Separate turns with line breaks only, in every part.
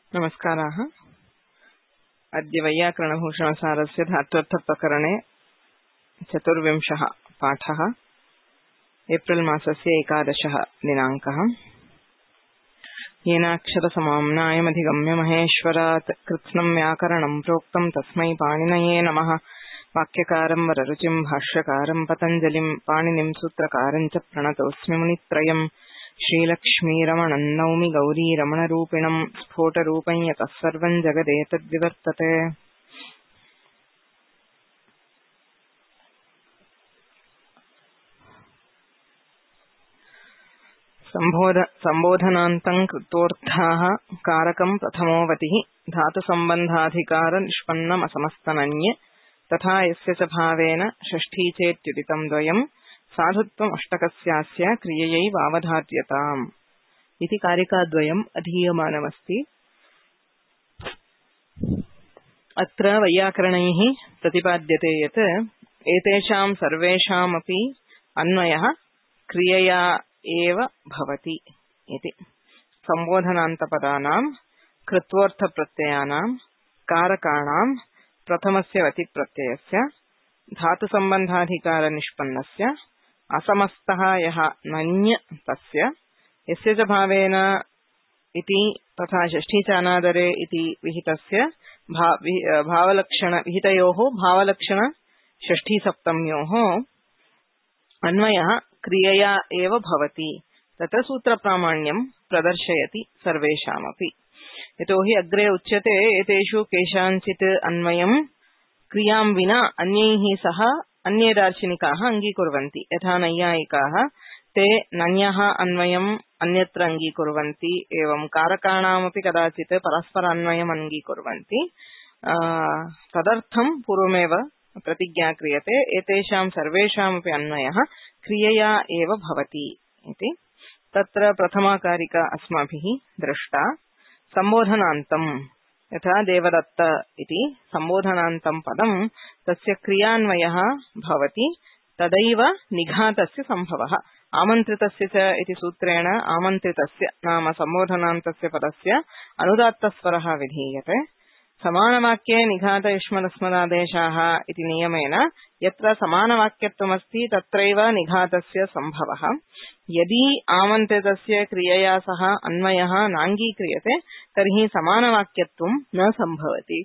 नमस्काराः। अद्य वैयाकरणभूषणसारस्य धात्वर्थप्रकरणे 24 पाठः। एप्रिल मासस्य 11 दिनाङ्कः। येनाक्षरसमाम्नायमधिगम्य महेश्वरात् कृत्स्नं व्याकरणं प्रोक्तं तस्मै पाणिनये नमः। वाक्यकारं वररुचिं भाष्यकारं पतञ्जलिं पाणिनिं सूत्रकारं च प्रणतोऽस्मि मुनित्रयम्। श्रीलक्ष्मीरमणं नौमि गौरीरमणरूपिणं स्फोटरूपं यतः सर्वं जगदेतद्विवर्तते। संबोधनान्तं कृतोऽर्थाः कारकं प्रथमोऽवतिः धातुसम्बन्धाधिकार निष्पन्नमसमस्तनन्ये तथा यस्य च भावेन षष्ठी चेत्युदितं द्वयम् साधुत्वम् अष्टकस्यास्य क्रिययैवावधार्यताम् इति कारिकाद्वयम् अधीयमानमस्ति। अत्र वैयाकरणैः प्रतिपाद्यते यत् एतेषां सर्वेषामपि अन्वयः क्रियया एव भवति इति। सम्बोधनान्तपदानां कृत्वोऽर्थप्रत्ययानां कारकाणां प्रथमस्य वतिप्रत्ययस्य धातुसम्बन्धाधिकारनिष्पन्नस्य असमस्तः यः नञ् तस्य यस्य च भावेन इति तथा षष्ठी चानादरे इति विहितस्य भावलक्षण विहितयोः भावलक्षण षष्ठी सप्तम्योः अन्वयः क्रियया एव भवति। तत्र सूत्रप्रामाण्यं प्रदर्शयति सर्वेषामपि। यतोहि अग्रे उच्यते एतेषु केषाञ्चित् अन्वयं क्रियां विना अन्यैः सह अन्ये दार्शनिकाः अङ्गीकुर्वन्ति। यथा नैयायिकाः ते नञः अन्वयम् अन्यत्र अङ्गीकुर्वन्ति। एवं कारकाणामपि कदाचित् परस्परान्वयम् अङ्गीकुर्वन्ति। तदर्थं पूर्वमेव प्रतिज्ञा क्रियते एतेषां सर्वेषामपि अन्वयः क्रियया एव भवति इति। तत्र प्रथमा कारिका अस्माभिः दृष्टा। सम्बोधनान्तम् यथा देवदत्त इति सम्बोधनान्तं पदं तस्य क्रियान्वयः भवति तदैव निघातस्य सम्भवः। आमन्त्रितस्य च इति सूत्रेण आमन्त्रितस्य नाम सम्बोधनान्तस्य पदस्य अनुदात्तस्वरः विधीयते। समानवाक्ये निघात युष्मदस्मदादेशाः इति नियमेन यत्र समानवाक्यत्वमस्ति तत्रैव निघातस्य सम्भवः। यदि आमन्त्रितस्य क्रियया सह अन्वयः नाङ्गीक्रियते तर्हि समानवाक्यत्वं न सम्भवति।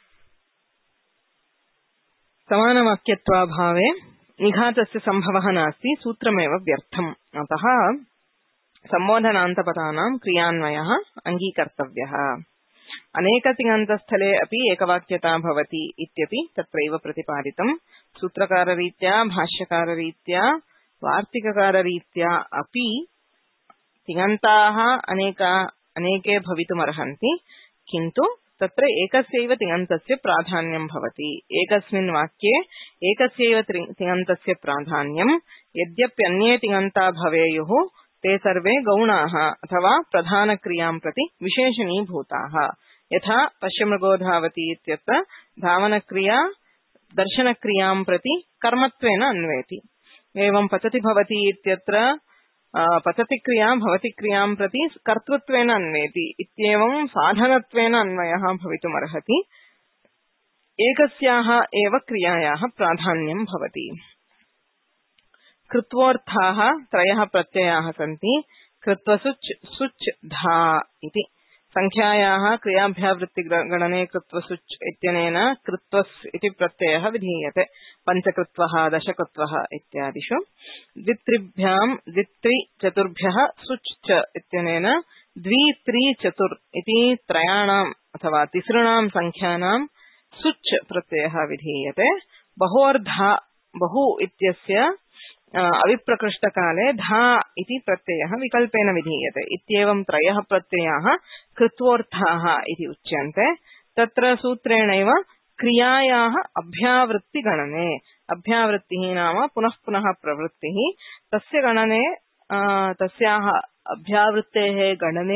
समानवाक्यत्वाभावे निघातस्य सम्भवः नास्ति, सूत्रमेव व्यर्थम्। अतः सम्बोधनान्तपदानां क्रियान्वयः अङ्गीकर्तव्यः। अनेकतिङन्तस्थले अपि एकवाक्यता भवति इत्यपि तत्रैव प्रतिपादितम्। सूत्रकाररीत्या भाष्यकाररीत्या वार्तिककाररीत्या अपि तिङन्ताः अनेके भवितुमर्हन्ति, किन्तु तत्र एकस्यैव तिङन्तस्य प्राधान्यं भवति। एकस्मिन् वाक्ये एकस्यैव तिङन्तस्य प्राधान्यं यद्यप्यन्ये तिङन्ता भवेयुः ते सर्वे गौणाः अथवा प्रधानक्रियां प्रति विशेषणीभूताः। यथा पश्यमृगो धावति इत्यत्र धावनक्रिया दर्शनक्रियां प्रति कर्मत्वेन अन्वेति। एवं पतति भवति इत्यत्र पतति क्रिया भवति क्रियां प्रति कर्तृत्वेन अन्वेति इत्येवं साधनत्वेन अन्वयः भवितुमर्हति। एकस्याः एव क्रियायाः प्राधान्यं भवति। कृत्वोऽर्थाः त्रयः प्रत्ययाः सन्ति। कृत्वसुच् सुच् धा इति। संख्यायाः क्रियाभ्यावृत्तिगणने कृत्वसुच् इत्यनेन कृत्वस् इति प्रत्ययः विधीयते। पञ्चकृत्वः दशकृत्वः इत्यादिषु। द्वित्रिभ्यां द्वित्रि चतुर्भ्यः सुच् च इत्यनेन द्वि त्रि चतुर् इति त्रयाणाम् अथवा तिसॄणां संख्यानां सुच् प्रत्ययः विधीयते। बहोर्धा बहु इत्यस्य अविप्रकृष्टकाले धा इति प्रत्ययः विकल्पेन विधीयते। इत्येवं त्रयः प्रत्ययाः कृत्वोऽर्थाः इति उच्यन्ते। तत्र सूत्रेणैव क्रियायाः अभ्यावृत्तिगणने, अभ्यावृत्तिः नाम पुनः पुनः प्रवृत्तिः, तस्य गणने तस्याः अभ्यावृत्तेः गणने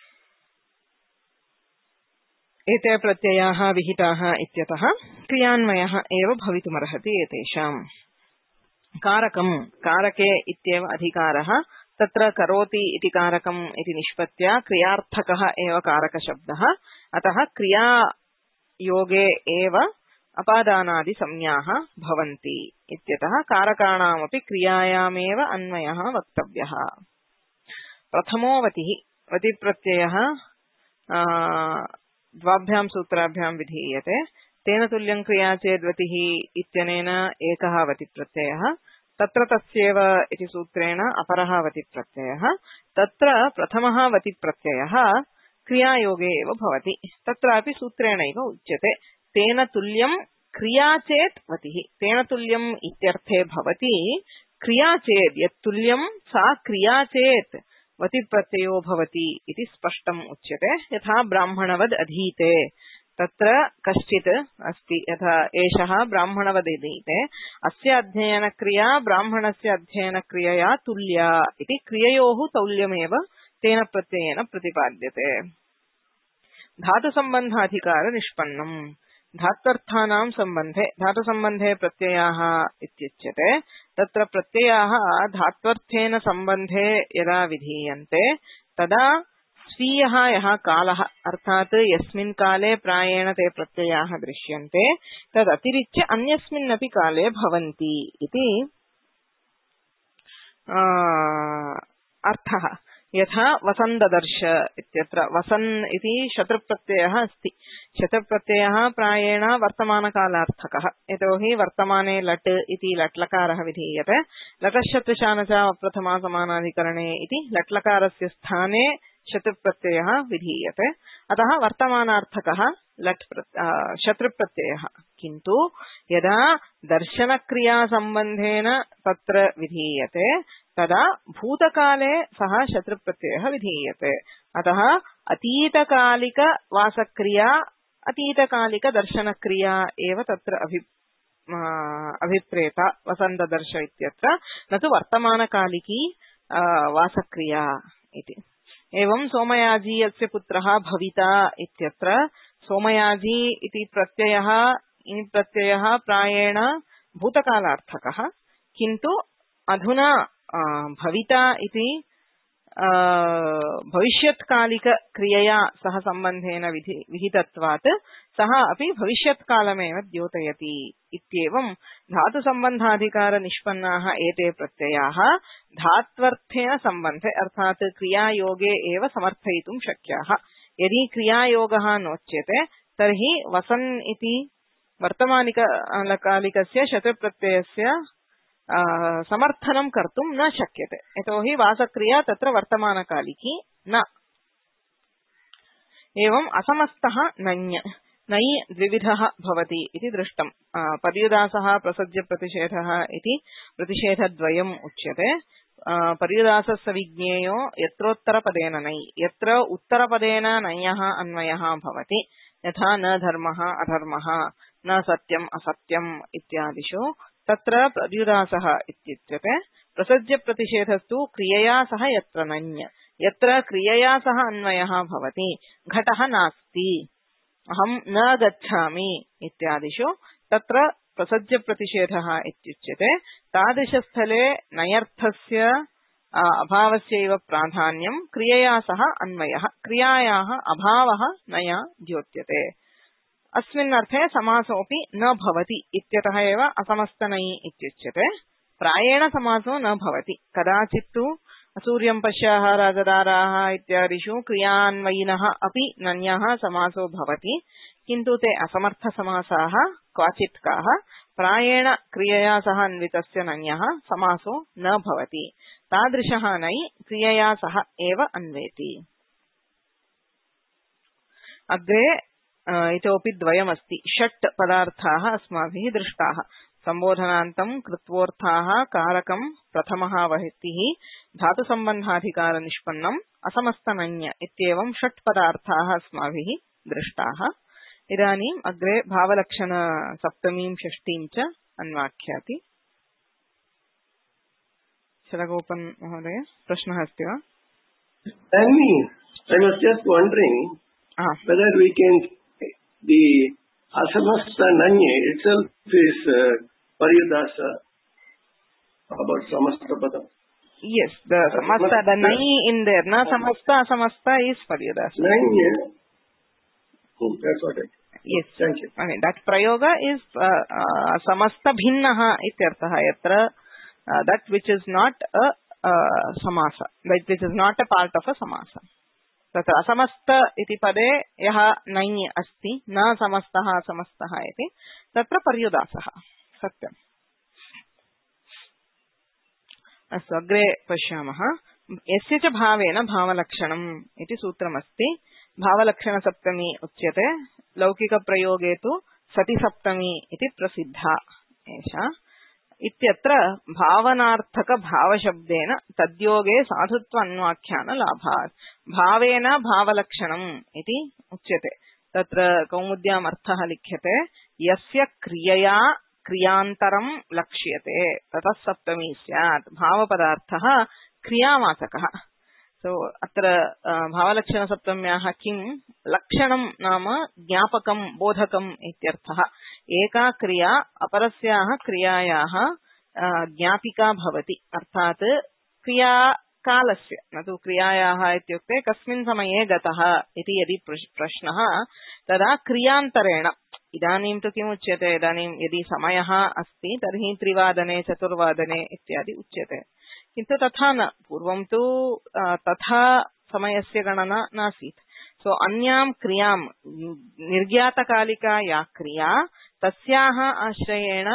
एते प्रत्ययाः विहिताः इत्यतः क्रियान्वयः एव भवितुमर्हति एतेषाम्। कारकं कारके इत्येव अधिकारः। तत्र करोति इति कारकम् इति निष्पत्त्या क्रियार्थकः एव कारकशब्दः। अतः क्रिया योगे एव अपादानादि संज्ञाः भवन्ति इत्यतः कारकाणामपि क्रियायामेव अन्वयः वक्तव्यः। प्रथमो वतिः वतिप्रत्ययः द्वाभ्यां सूत्राभ्यां विधीयते। तेन तुल्यं क्रिया चेद्वतिः इत्यनेन एकः वतिप्रत्ययः, तत्र तस्यैव इति सूत्रेण अपरः वतिप्रत्ययः। तत्र प्रथमः वतिप्रत्ययः क्रियायोगे एव भवति, तत्रापि सूत्रेणैव उच्यते तेन तुल्यं क्रिया चेत् वतिः। तेन तुल्यम् इत्यर्थे भवति क्रिया चेत् यत् तुल्यं सा क्रिया चेत् वतिप्रत्ययो भवति इति स्पष्टम् उच्यते। यथा ब्राह्मणवद् अधीते, तत्र कश्चित् अस्ति, यथा एषः ब्राह्मणवद् अधीते, अस्य अध्ययनक्रिया ब्राह्मणस्य अध्ययनक्रियया तुल्या इति क्रिययोः तौल्यमेव तेन प्रत्ययेन प्रतिपाद्यते। धातुसम्बन्धाधिकार निष्पन्नम्। धात्वर्थानां सम्बन्धे धातुसम्बन्धे प्रत्ययाः इत्युच्यते। तत्र प्रत्ययाः धात्वर्थेन सम्बन्धे यदा विधीयन्ते तदा स्वीयः यः कालः, अर्थात् यस्मिन् काले प्रायेण ते प्रत्ययाः दृश्यन्ते तदतिरिच्य अन्यस्मिन्नपि काले भवन्ति इति अर्थः। यथा वसन् ददर्श इत्यत्र वसन् इति शत्रुप्रत्ययः अस्ति। शत्रुप्रत्ययः प्रायेण वर्तमानकालार्थकः, यतोहि वर्तमाने लट् इति लट्लकारः विधीयते। लटशत्रुशानचा प्रथमा समानाधिकरणे इति लट्लकारस्य स्थाने शत्रुप्रत्ययः विधीयते, अतः वर्तमानार्थकः शत्रुप्रत्ययः। किन्तु यदा दर्शनक्रियासम्बन्धेन तत्र विधीयते तदा भूतकाले सः शत्रुप्रत्ययः विधीयते। अतः अतीतकालिकवासक्रिया अतीतकालिकदर्शनक्रिया एव तत्र अभिप्रेता वसन्तदर्श इत्यत्र, न तु वर्तमानकालिकी वासक्रिया इति। एवं सोमयाजी अस्य पुत्रः भविता इत्यत्र सोमयाजी इति प्रत्ययः प्रायेण भूतकालार्थकः, किन्तु अधुना भविता इति भविष्यत्कालिकक्रियया सह सम्बन्धेन विहितत्वात् सः अपि भविष्यत्कालमेव द्योतयति इत्येवं धातुसम्बन्धाधिकार निष्पन्नाः एते प्रत्ययाः धात्वर्थेन सम्बन्धे अर्थात् क्रियायोगे एव समर्थयितुं शक्याः। यदि क्रियायोगः नोच्यते तर्हि वसन् इति वर्तमानकालिकस्य शत्रुप्रत्ययस्य समर्थनं कर्तुं न शक्यते, यतोहि वासक्रिया तत्र वर्तमानकालिकी न। एवं असमस्तः नञ् नञ् द्विविधः भवति इति दृष्टम्। पर्युदासः प्रसज्यप्रतिषेधः इति प्रतिषेधद्वयम् उच्यते। पर्युदासस्य विज्ञेयो यत्रोत्तरपदेन नै, यत्र उत्तरपदेन नञ्यः अन्वयः भवति, यथा न धर्मः अधर्मः, न सत्यम् असत्यम् इत्यादिषु तत्र पर्युदासः इत्युच्यते। प्रसज्यप्रतिषेधस्तु क्रियया सह यत्र नञ्, यत्र क्रियया सह अन्वयः भवति, घटः नास्ति, अहं न गच्छामि इत्यादिषु तत्र प्रसज्यप्रतिषेधः इत्युच्यते। तादृशस्थले नयर्थस्य अभावस्यैव प्राधान्यं, क्रियया सह अन्वयः, क्रियायाः अभावः नया द्योत्यते। अस्मिन् अर्थे समासोऽपि न भवति इत्यतः एव असमस्तनै इत्युच्यते। प्रायेण समासो न भवति, कदाचित् सूर्यं पश्याः राजदाराः इत्यादिषु क्रियान्वयिनः अपि नञ्यः समासो भवति, किन्तु ते असमर्थसमासाः क्वाचित्काः। प्रायेण क्रियया सह अन्वितस्य नञ्यः समासो न भवति, तादृशः नै क्रियया सह एव अन्वेति। अग्रे इतोपि द्वयमस्ति। षट् पदार्थाः अस्माभिः दृष्टाः। सम्बोधनान्तं कृत्वोऽर्थाः कारकं प्रथमः वहतिः धातुसम्बन्धाधिकार निष्पन्नम् असमस्तनञ् इत्येवं षट् पदार्थाः अस्माभिः दृष्टाः। इदानीम् अग्रे भावलक्षण सप्तमीं षष्ठीं च अन्वाख्याति। शरगोपन् महोदय, प्रश्नः अस्ति वा?
I was just wondering whether we can, the asamasta nanye itself is paryudasa about samasta pada.
Yes, the samasta, the nai in there, na samasta, asamasta is paryudasa.
Nanye, That's what I.
Yes.
Thank you.
I mean, that prayoga is samasta bhinnaha ityartha. Yatra that which is not a samasa, which is not a part of a samasa. Tatra asamasta iti pade yaha nai asti na samastaha samastaha iti tatra paryudasaha. Satyam. अस्तु अग्रे पश्यामः. यस्य च भावेन भावलक्षणम् इति सूत्रमस्ति. भावलक्षणसप्तमी उच्यते. लौकिकप्रयोगे तु सतिसप्तमी इति प्रसिद्धा एषा. इत्यत्र भावनार्थकभावशब्देन तद्योगे साधुत्वान्वाख्यानलाभात् भावेन भावलक्षणम् इति उच्यते. तत्र कौमुद्याम् अर्थः लिख्यते. यस्य क्रियया क्रियान्तरं लक्ष्यते ततः सप्तमी स्यात्. भावपदार्थः क्रियावाचकः. सो अत्र भावलक्षणसप्तम्याः किं लक्षणं नाम ज्ञापकं बोधकम् इत्यर्थः. एका क्रिया अपरस्याः क्रियायाः ज्ञापिका भवति. अर्थात् क्रियाकालस्य न तु क्रियायाः इत्युक्ते कस्मिन् समये गतः इति यदि प्रश्नः तदा क्रियान्तरेण. इदानीं तु किम् उच्यते, इदानीं यदि समयः अस्ति तर्हि 3 4 इत्यादि उच्यते. किन्तु तथा न. पूर्वं तु तथा समयस्य गणना नासीत्. सो अन्यां क्रियां निर्ज्ञातकालिका या क्रिया तस्याः आश्रयेण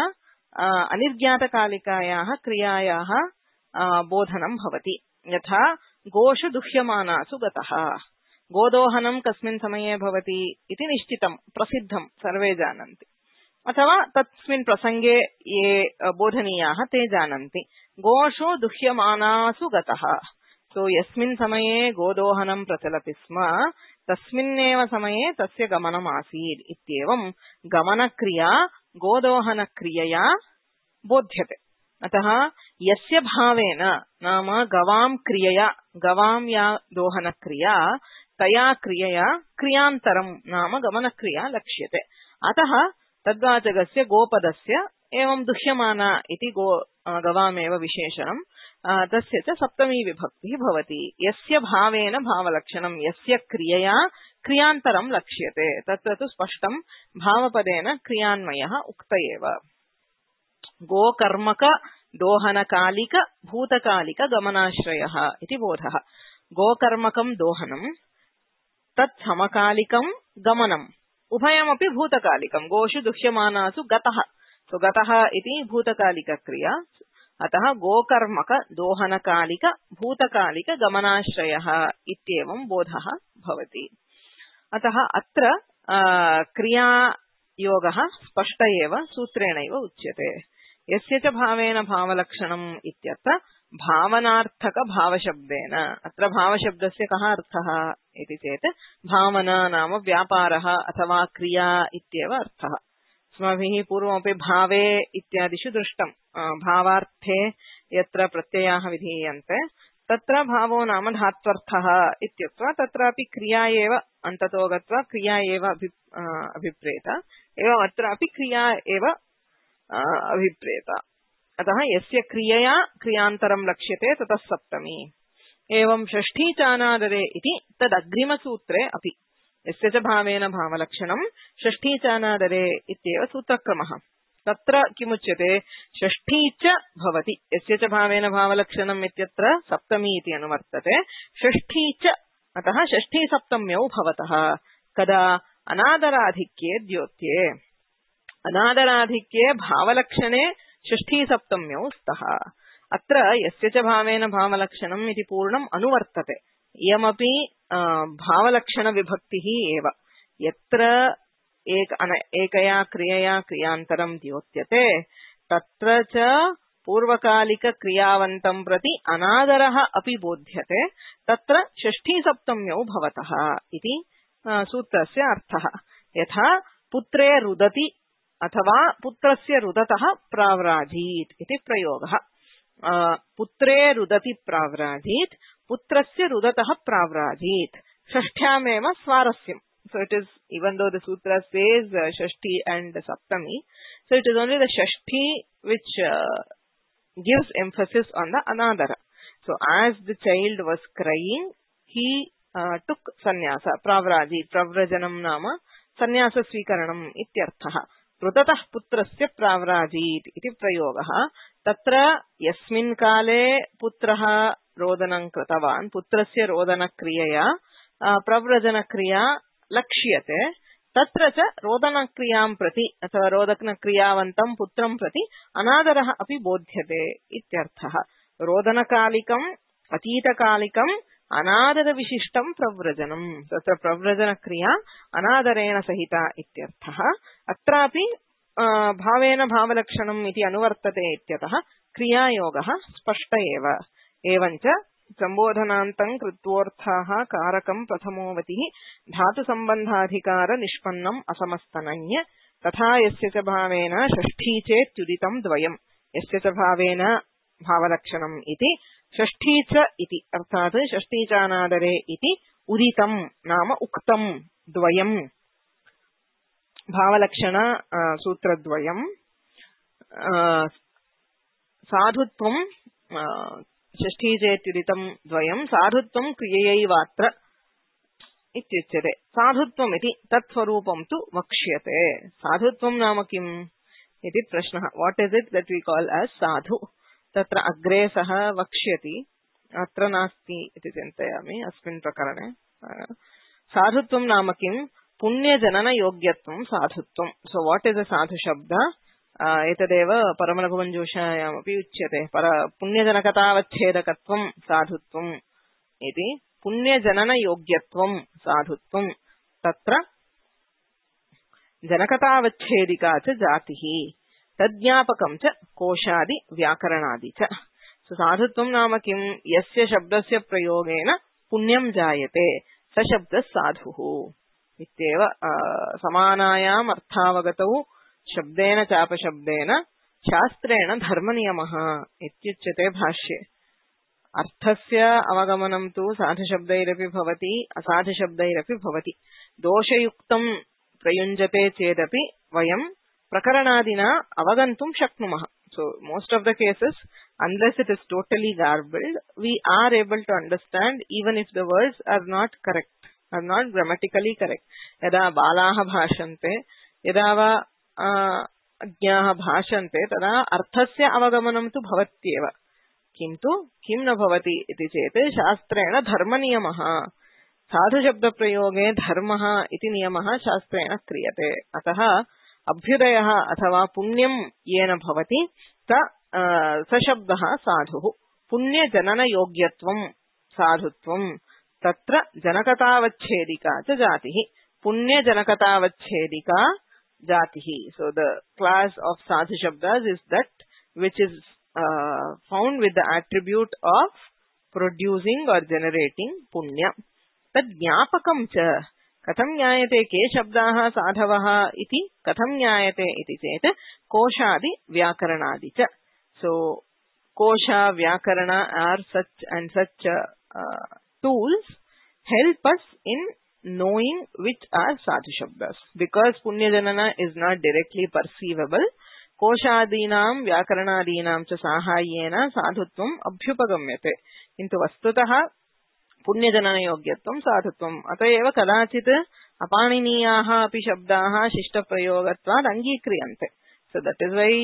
अनिर्ज्ञातकालिकायाः क्रियायाः बोधनं भवति. यथा गोषु दुह्यमानासु गतः. गोदोहनं कस्मिन् समये भवति इति निश्चितं प्रसिद्धं सर्वे जानन्ति. अथवा तस्मिन् प्रसंगे ये बोधनीयाः ते जानन्ति. गोषु दुह्यमानासु गतः. सो यस्मिन् समये गोदोहनं प्रचलति स्म तस्मिन्नेव समये तस्य गमनम् आसीत् इत्येवं गमनक्रिया गोदोहनक्रियया बोध्यते. अतः यस्य भावेन नाम गवां क्रियया, गवां या दोहनक्रिया तया क्रियया क्रियान्तरं नाम गमनक्रिया लक्ष्यते. अतः तद्वाचकस्य गोपदस्य एवं दुह्यमाना इति गवामेव विशेषणं तस्य च सप्तमी विभक्तिः भवति. यस्य भावेन भावलक्षणं यस्य क्रियया क्रियान्तरं लक्ष्यते. तत्र तु स्पष्टं भावपदेन क्रियान्वयः उक्त एव. गोकर्मक दोहनकालिक भूतकालिक गमनाश्रयः इति बोधः. गोकर्मकं दोहनं तत् समकालिकं गमनम् उभयमपि भूतकालिकं. गोषु दुह्यमानासु गतः. सो गतः इति भूतकालिकक्रिया. अतः गोकर्मक दोहनकालिक भूतकालिक गमनाश्रयः इत्येवं बोधः भवति. अतः अत्र क्रियायोगः स्पष्ट एव सूत्रेणैव उच्यते. यस्य च भावेन भावलक्षणम् इत्यत्र भावनार्थक भावशब्देन. अत्र भावशब्दस्य कः अर्थः इति चेत् भावना नाम व्यापारः अथवा क्रिया इत्येव अर्थः. अस्माभिः पूर्वमपि भावे इत्यादिषु दृष्टं. भावार्थे यत्र प्रत्ययाः विधीयन्ते तत्र भावो नाम धात्वर्थः इत्युक्त्वा तत्रापि क्रिया एव अन्ततो गत्वा क्रिया एव अभिप्रेत. एवम् अत्रापि क्रिया एव अभिप्रेत. अतः यस्य क्रियया क्रियान्तरं लक्ष्यते ततः सप्तमी. एवं षष्ठी चानादरे इति तदग्रिमसूत्रे अपि यस्य च भावेन भावलक्षणं षष्ठी चानादरे इत्येव सूत्रक्रमः. तत्र किमुच्यते, षष्ठी च भवति. यस्य च भावेन भावलक्षणम् इत्यत्र सप्तमी इति अनुवर्तते. षष्ठी च. अतः षष्ठी सप्तम्यौ भवतः. कदा? अनादराधिक्ये द्योत्ये. अनादराधिक्ये भावलक्षणे षष्ठी सप्तम्यौ स्तः. अत्र यस्य च भावेन भावलक्षणम् इति पूर्णम् अनुवर्तते. इयमपि भावलक्षण विभक्तिः एव. यत्र एकया क्रियया क्रियान्तरं द्योत्यते तत्र च पूर्वकालिक क्रियावन्तं प्रति अनादरः अपि बोध्यते. तत्र षष्ठी सप्तम्यौ भवतः इति सूत्रस्य अर्थः. यथा पुत्रे रुदति अथवा पुत्रस्य रुदतः प्राव्राजीत् इति प्रयोगः. पुत्रे रुदति प्राव्राजीत्, पुत्रस्य रुदतः प्राव्राजीत्. षष्ठ्यामेव स्वारस्यम्. So it is, even though the sutra says Shashti and Saptami, so it is only the Shashti which gives emphasis on the Anadara. So as the child was crying, he took sannyasa, pravraji, pravrajanam nama सन्न्यासस्वीकरणम् इत्यर्थः। पृततः पुत्रस्य प्राव्राजीत् इति प्रयोगः। तत्र यस्मिन् काले पुत्रः रोदनं कृतवान्, पुत्रस्य रोदनक्रियया प्रव्रजनक्रिया लक्ष्यते, तत्र च रोदनक्रियां प्रति अथवा रोदनक्रियावन्तं पुत्रं प्रति अनादरः अपि बोध्यते इत्यर्थः। रोदनकालिकम् अतीतकालिकम् अनादरविशिष्टं प्रव्रजनम्, तत्र प्रव्रजनक्रिया अनादरेण सहिता इत्यर्थः। अत्रापि भावेन भावलक्षणम् इति अनुवर्तते इत्यतः क्रियायोगः स्पष्ट एव। एवञ्च संबोधनान्तं कृत्वोऽर्थाः कारकं प्रथमोवतिः धातुसम्बन्धाधिकार निष्पन्नम् असमस्तनञ्य तथा यस्य च भावेन षष्ठी चेत्युदितं द्वयम्, यस्य च भावेन भावलक्षणम् इति षष्ठी च इति अर्थात् षष्ठी चानादरे इति उदितं नाम उक्तं द्वयम् भावलक्षण सूत्रद्वयम्। साधुत्वं षष्ठी चेत्युदितं द्वयम् साधुत्वं क्रिययैवात्र इत्युच्यते। साधुत्वम् इति तत्स्वरूपं तु वक्ष्यते। साधुत्वं नाम किम् इति प्रश्नः। What is it that we call as sadhu? तत्र अग्रे सः वक्ष्यति, अत्र नास्ति इति चिन्तयामि अस्मिन् प्रकरणे। साधुत्वं नाम किम्? पुण्यजननयोग्यत्वं साधुत्वं। सो वाट् इस् अ साधु शब्द? एतदेव परमलघुमञ्जूषायामपि उच्यते। पुण्यजनकतावच्छेदकत्वं साधुत्वम् इति। पुण्यजननयोग्यत्वं साधुत्वं, तत्र जनकतावच्छेदिका च जातिः, तज्ज्ञापकं च कोशादि व्याकरणादि च। साधुत्वं नाम किम्? यस्य शब्दस्य प्रयोगेन पुण्यं जायते स शब्दः साधुः इत्येव। समानायाम् अर्थावगतौ शब्देन चापशब्देन शास्त्रेण धर्मनियमः इत्युच्यते भाष्ये। अर्थस्य अवगमनं तु साधुशब्दैरपि भवति असाधुशब्दैरपि भवति। दोषयुक्तं प्रयुञ्जते चेदपि वयं प्रकरणादिना अवगन्तुं शक्नुमः। So most of the cases, unless it is totally garbled, we are able to understand even if the words are not correct, are not grammatically correct. यदा बालाः भाषन्ते, यदा वा अज्ञाः भाषन्ते, तदा अर्थस्य अवगमनं तु भवत्येव। किन्तु किं न भवति इति चेत् शास्त्रेण धर्मनियमः, साधुशब्दप्रयोगे धर्मः इति नियमः शास्त्रेण क्रियते। अतः अभ्युदयः अथवा पुण्यं येन भवति स शब्दः साधुः। पुण्यजननयोग्यत्वं साधुत्वं, तत्र जनकतावच्छेदिका च जातिः। पुण्यजनकतावच्छेदिका जातिः। So the class of sadhu shabdas is that which is found with the attribute of producing or generating punya. Tad jnapakam cha कथं ज्ञायते के शब्दाः साधवः इति कथं ज्ञायते इति चेत् कोशादि व्याकरणादि च। So kosha vyakarana are such and such tools help us in knowing which are sadhu shabdas, because punya janana is not directly perceivable. कोशादीनां व्याकरणादीनां च साहाय्येन साधुत्वम् अभ्युपगम्यते, किन्तु वस्तुतः पुण्यजननयोग्यत्वं साधुत्वम्। अत एव कदाचित् अपाणिनीयाः अपि शब्दाः शिष्टप्रयोगत्वात् अङ्गीक्रियन्ते। So that is why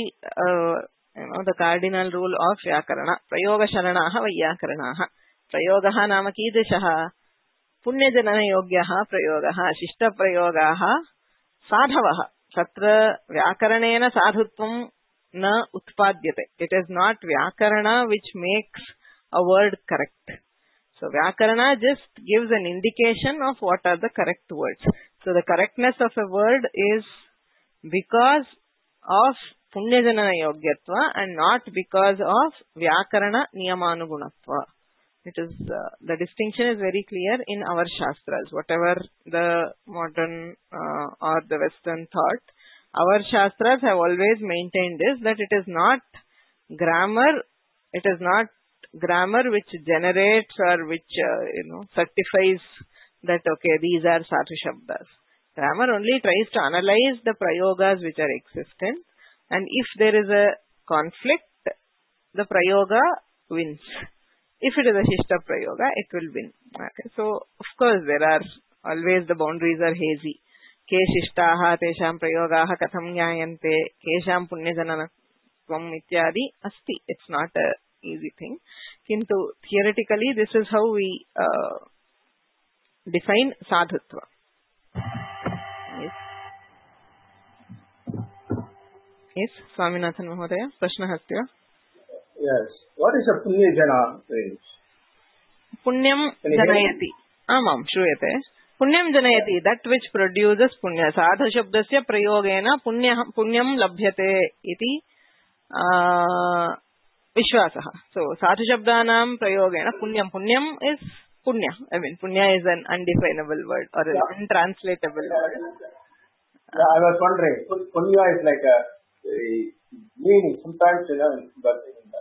the cardinal rule of vyakarana. प्रयोगशरणाः वैयाकरणाः। प्रयोगः नाम कीदृशः? पुण्यजननयोग्यः प्रयोगः। शिष्टप्रयोगाः साधवः। तत्र व्याकरणेन साधुत्वं न उत्पाद्यते। It is not vyakarana which makes a word correct. So Vyakarana just gives an indication of what are the correct words. So the correctness of a word is because of Punyajanana Yogyatva and not because of Vyakarana Niyamanugunatva. It is the distinction is very clear in our Shastras. Whatever the modern or the Western thought, our Shastras have always maintained is that it is not grammar. It is not grammar which generates or which certifies that okay, these are sadhu shabdas. Grammar only tries to analyze the prayogas which are existent, and if there is a conflict, the prayoga wins. If it is a shishta prayoga, it will win. Okay. So of course there are always the boundaries are hazy. के शिष्टाः तेषां प्रयोगाः कथं ज्ञायन्ते केषां पुण्यजननत्वम् इत्यादि अस्ति. It's not a easy thing. Kintu theoretically this is how we define sadhutva. Yes, Swaminathan Mahodaya, prashna अस्ति वा?
Yes. What is a punya jana means?
Punyam janayati. Amam, shruyate. Punyam janayati, that which produces punya. Sadhu shabdasya prayogena punyam labhyate iti vishwasah. So, sadhu shabdanam prayogena punyam is punya. I mean, punya is an undefinable word or an untranslatable word.
Yeah, I was wondering, punya is like a meaning. Sometimes, but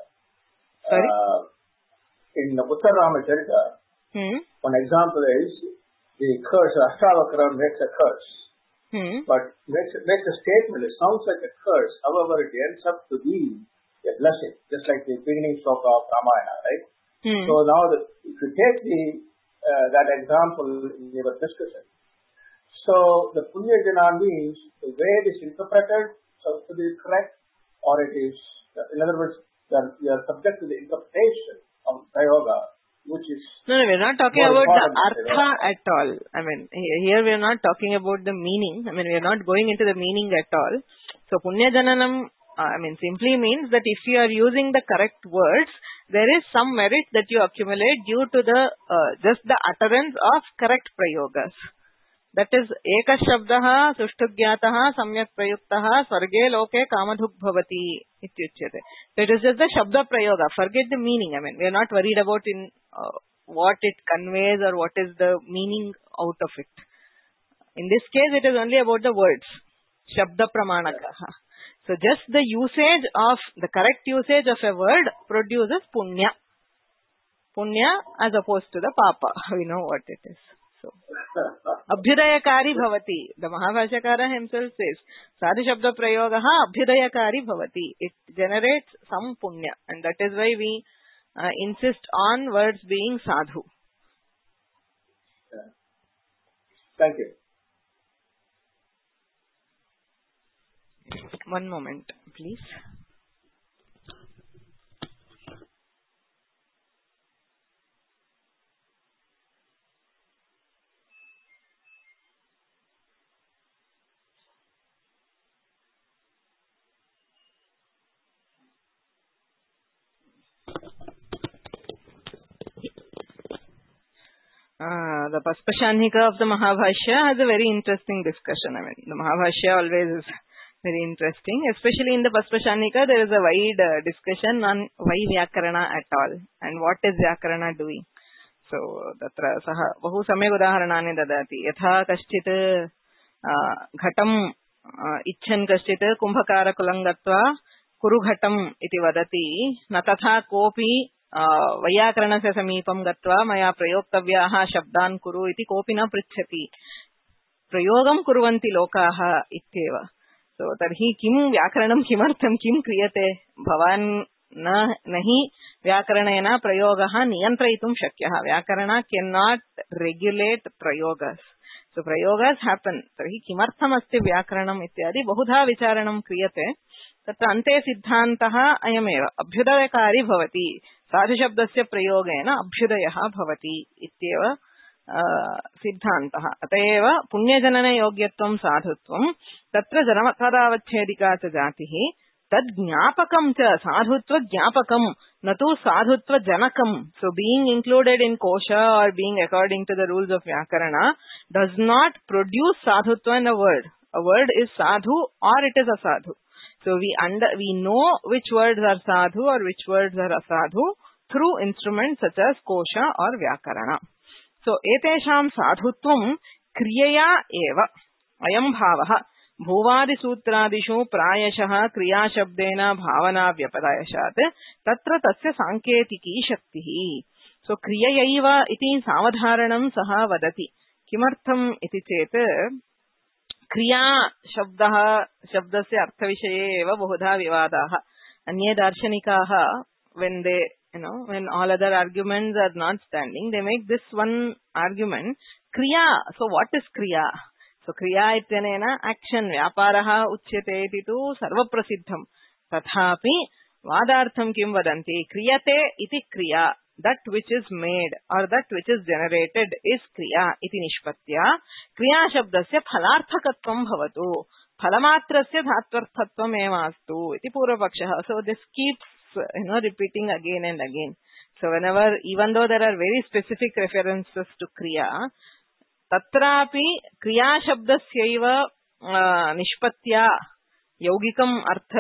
in Uttar Ramacharita, one example is the curse, Ashtavakra makes a curse. But makes a statement, it sounds like a curse. However, it ends up to be a blessing, just like the beginning sloka of Ramayana, right? So now, if you take that example in your discussion, so the punya jana means the way it is interpreted to be correct, or it is, in other words, you are subject to the interpretation of prayoga, which is...
No, we're not talking about the artha at all. I mean, here we're not talking about the meaning. I mean, we're not going into the meaning at all. So, punya jananam, simply means that if you are using the correct words, there is some merit that you accumulate due to the just the utterance of correct prayogas. That is, eka shabdaha sushtugyataha samyak prayuktaha sarge loke kamadhuk bhavati ityuchyate. So it is just the shabda prayoga. Forget the meaning. I mean, we are not worried about what it conveys or what is the meaning out of it. In this case, it is only about the words. Shabda pramanakaha. So just the usage of, the correct usage of a word produces punya. Punya as opposed to the papa. We know what it is. So, abhyudayakari bhavati. The Mahabhashyakara himself says, sadhu shabda prayogaha abhyudayakari bhavati. It generates some punya. And that is why we insist on words being sadhu.
Yeah. Thank you.
One moment, please. The Paspashanika of the Mahabhashya has a very interesting discussion. I mean, the Mahabhashya always is very interesting. Especially in the Paspashanika, there is a wide discussion on why Vyakarana at all and what is Vyakarana doing. So, tatra saha bahu samyak udaharanani dadati. Yatha kaschit ghatam icchan kaschit kumbhakara kulangatva kuru ghatam iti vadati. Na tatha kopi Vayakaranasya samipam gatva maya prayoktavyaha shabdan kuru iti kopi na pritchati. Prayogam kuruvanti lokaha ityeva. So, tarhi kim vyakaranam kimartham kim kriyate bhavan nahi vyakaranena prayogaha niyantrayitum shakyaha. Vyakarana cannot regulate prayogas. So, prayogas happen. Tarhi kimartham asti vyakaranam ityadi bahudha vicharanam kriyate. Tatra ante siddhantaha ayameva abhyudayakari bhavati. Sadhu shabdasya prayogena abhyudayaha bhavati ityeva siddhantaha. Atayeva punya janana yogyatvam sadhutvam tatra janamakadavachedika cha jatihi tad jnapakam cha sadhutva jnapakam natu sadhutva janakam. So being included in kosha or being according to the rules of Vyakarana does not produce sadhutva in a word. A word is sadhu or it is asadhu. So we know which words are sadhu or which words are asadhu through instruments such as kosha or Vyakarana. So, etesham sadhutvam kriyaya eva ayam bhavaha bhuvadi sutradishu prayashaha kriya shabdena bhavana vyapadayashat tatra tasya sanketiki shaktihi. So, kriyayaiva iti samadharanam saha vadati. Kimartham iti chet kriya shabdasya arthavishaye eva bahudha vivadaha. Anye darshanikaha, when they when all other arguments are not standing, they make this one argument, kriya. So what is kriya? सो क्रिया इत्यनेन action व्यापारः उच्यते इति तु सर्वप्रसिद्धम् तथापि वादार्थं किं वदन्ति क्रियते इति क्रिया that which is made or that which is generated is kriya iti nishpatya kriya shabdasya phalarthakatvam bhavatu phalamatrasya dhatvarthatvam eva astu iti purvapakshah. So this keeps repeating again and again. So whenever, even though there are very specific references to kriya, tatrapi kriya shabdasyaiva nishpatya यौगिकम्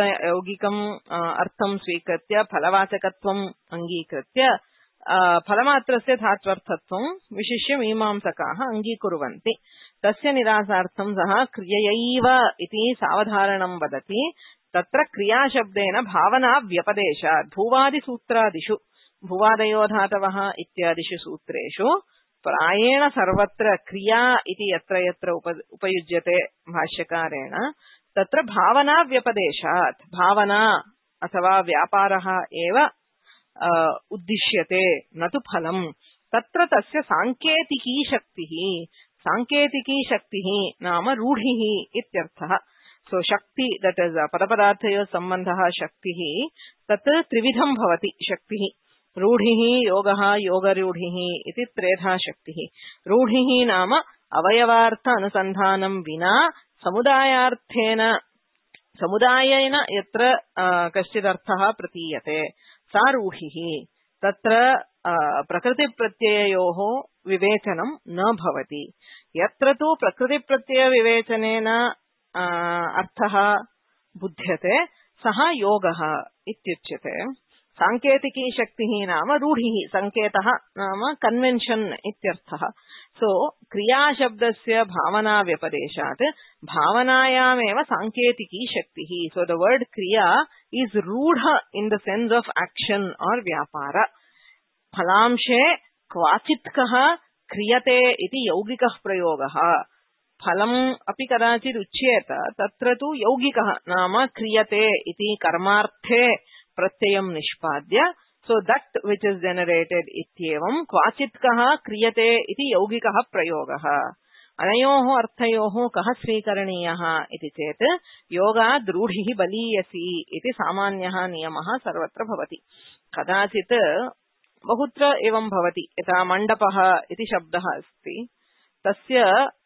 अर्थं स्वीकृत्य फलवाचकत्वम् अङ्गीकृत्य फलमात्रस्य धात्वर्थत्वं विशिष्य मीमांसकाः अङ्गीकुर्वन्ति. तस्य निरासार्थं सः क्रियैव इति सावधारणं वदति. तत्र क्रियाशब्देन भावना व्यपदेशात् भुवादिसूत्रादिषु भुवादयो धातवः इत्यादिषु सूत्रेषु प्रायेण सर्वत्र क्रिया इति यत्र यत्र उपयुज्यते भाष्यकारेण तत्र भावना व्यपदेशात् भावना अथवा व्यापारः एव उद्दिश्यते न तु फलम्. तत्र तस्य सांकेतिकी शक्तिः नाम रूढिः इत्यर्थः. सो शक्ति दट् इस् पदपदार्थयोः सम्बन्धः शक्तिः तत् त्रिविधं भवति. शक्तिः रूढिः योगः योगरूढिः इति त्रेधा शक्तिः. रूढिः नाम अवयवार्थ अनुसन्धानं विना समुदायेन यत्र कश्चिदर्थः प्रतीयते सा रूढिः. तत्र प्रकृतिप्रत्यययोः विवेचनं न भवति. यत्र तु प्रकृतिप्रत्ययविवेचनेन अर्थः बुध्यते सः योगः इत्युच्यते. सांकेतिकी शक्तिः नाम रूढिः. संकेतः नाम कन्वेन्शन इत्यर्थः. सो क्रियाशब्दस्य भावना व्यपदेशात् भावनायामेव सांकेतिकी शक्तिः. So the word kriya is rudha in the sense of action और व्यापार. फलांशे क्वाचित्कः क्रियते इति यौगिकः प्रयोगः. फलम् अपि कदाचित् उच्येत तत्र तु यौगिकः नाम क्रियते इति कर्मार्थे प्रत्ययं निष्पाद्य. So that which is generated इत्येवं क्वाचित्कः क्रियते इति यौगिकः प्रयोगः. अनयोः अर्थयोः कः स्वीकरणीयः इति चेत् योगाद् रूढिः बलीयसी इति सामान्यः नियमः सर्वत्र भवति. कदाचित् बहुत्र एवं भवति. यथा मण्डपः इति शब्दः अस्ति. तस्य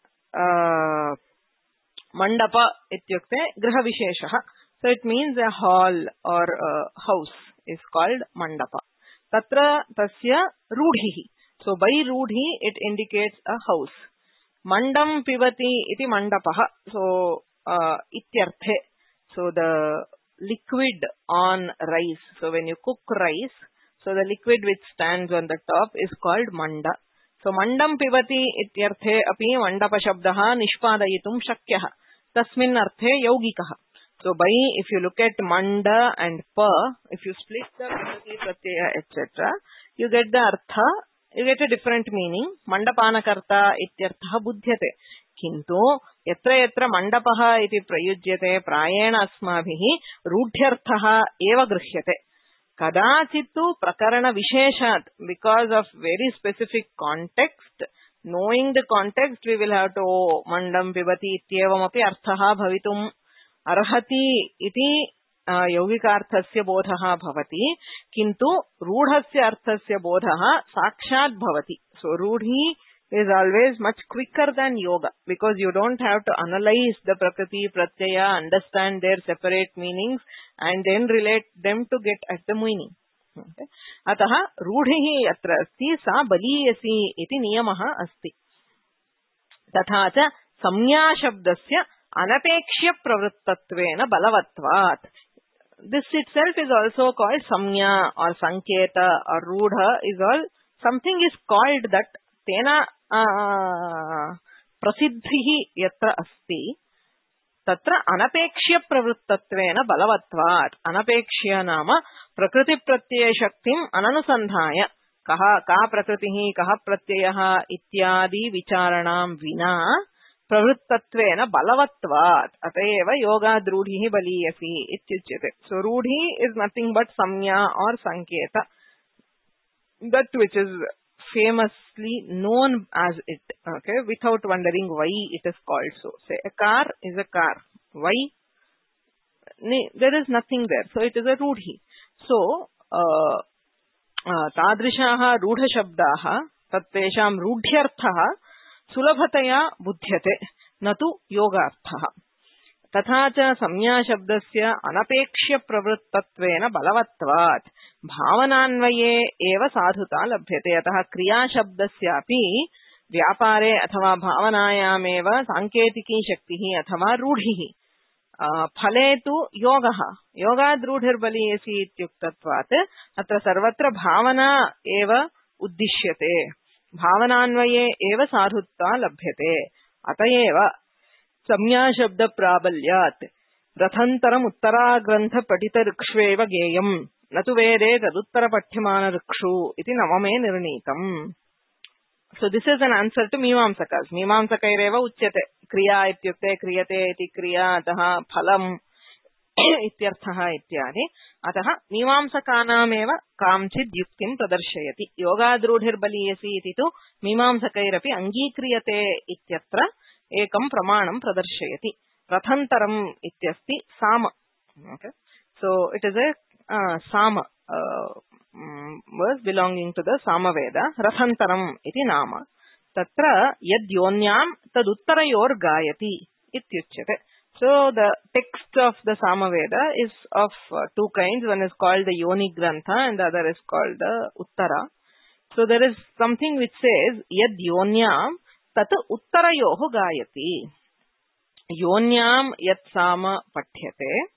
मण्डप इत्युक्ते गृहविशेषः. So it means a hall or a house is called mandapa. Tatra tasya rudhihi. So by rudhi it indicates a house. Mandam pivati iti mandapah. So ityarthe. So the liquid on rice. So when you cook rice, so the liquid which stands on the top is called manda. So mandam pivati ityarthe api mandapa shabdaha nishpadayitum shakyah. Tasmin arthe yaugikah. So by, if you look at manda and pa, if you split the prati pratyaya etc., you get the artha, you get a different meaning. Mandapanakarta ityartha buddhyate. Kintu yatra yatra mandapah iti prayujyate prayena asmabhihi rudhyarthaha eva grishyate. Kadachittu prakarana visheshat, because of very specific context, knowing the context we will have to mandam pivati ityevam api arthaha bhavitum अर्हति इति यौगिकार्थस्य बोधः भवति. किन्तु रूढस्य अर्थस्य बोधः साक्षात् भवति. सो रूढी is always much quicker than yoga, because you don't have to analyze the prakriti pratyaya, understand their separate meanings and then relate them to get at the meaning. अतः रूढिः यत्र अस्ति सा बलीयसी इति नियमः अस्ति. तथा च संज्ञा शब्दस्य अनपेक्ष्य प्रवृत्तत्वेन बलवत्वात्. This itself is also called samnya or sanketa or rudha. Is all something is called that tena prasiddhihi yatra asti tatra anapekshya pravrittattvena balavatvat. Anapekshya nama prakriti pratyaya shaktim ananusandhaya ka prakritihi kaha pratyayah ityadi vicharanam vina pravrittattvena balavatvat atayeva yoga drudhihi baliyasi ityuchyate. So rudhi is nothing but samnya or sanketa, that which is famously known as it, okay, without wondering why it is called so. Say a car is a car. Why? There is nothing there. So it is a rudhi. So, तादृशाः रूढशब्दाः तत्तेषां रूढ्यर्थः सुलभतया बुध्यते न तु योगार्थः तथा च संज्ञाशब्दस्य अनपेक्ष्य प्रवृत्तत्वेन बलवत्वात् भावनान्वये एव साधुता लभ्यते अतः क्रियाशब्दस्यापि व्यापारे अथवा भावनायामेव सांकेतिकी शक्तिः अथवा रूढिः फले तु योगः योगाद्रूढिर्बलीयसी इत्युक्तत्वात् अत्र सर्वत्र भावना एव उद्दिश्यते भावनान्वये एव साधुता लभ्यते अतएव संज्ञाशब्द प्राबल्यात् रथन्तरम् उत्तराग्रन्थ पठित ऋक्ष्वेव गेयम् न तु वेदे तदुत्तरपठ्यमान ऋक्षु इति नवमे निर्णीतम्. So this is an answer to मीमांसकास्. मीमांसकैरेव उच्यते क्रिया इत्युक्ते क्रियते इति क्रिया अतः फलम् इत्यर्थः इत्यादि. अतः मीमांसकानामेव काञ्चित् युक्तिं प्रदर्शयति. योगाद्रूढिर्बलीयसी इति तु मीमांसकैरपि अङ्गीक्रियते इत्यत्र एकं प्रमाणं प्रदर्शयति. रथन्तरम् इत्यस्ति साम. Okay. So it is a sama was belonging to the Samaveda. Rathantaram iti nama. Tatra yadyonyam taduttarayor gayati ityuchyate. So the text of the Samaveda is of two kinds. One is called the Yoni Grantha and the other is called the Uttara. So there is something which says yadyonyam tat uttarayoh gayati. Yonyam yat sama pathyate.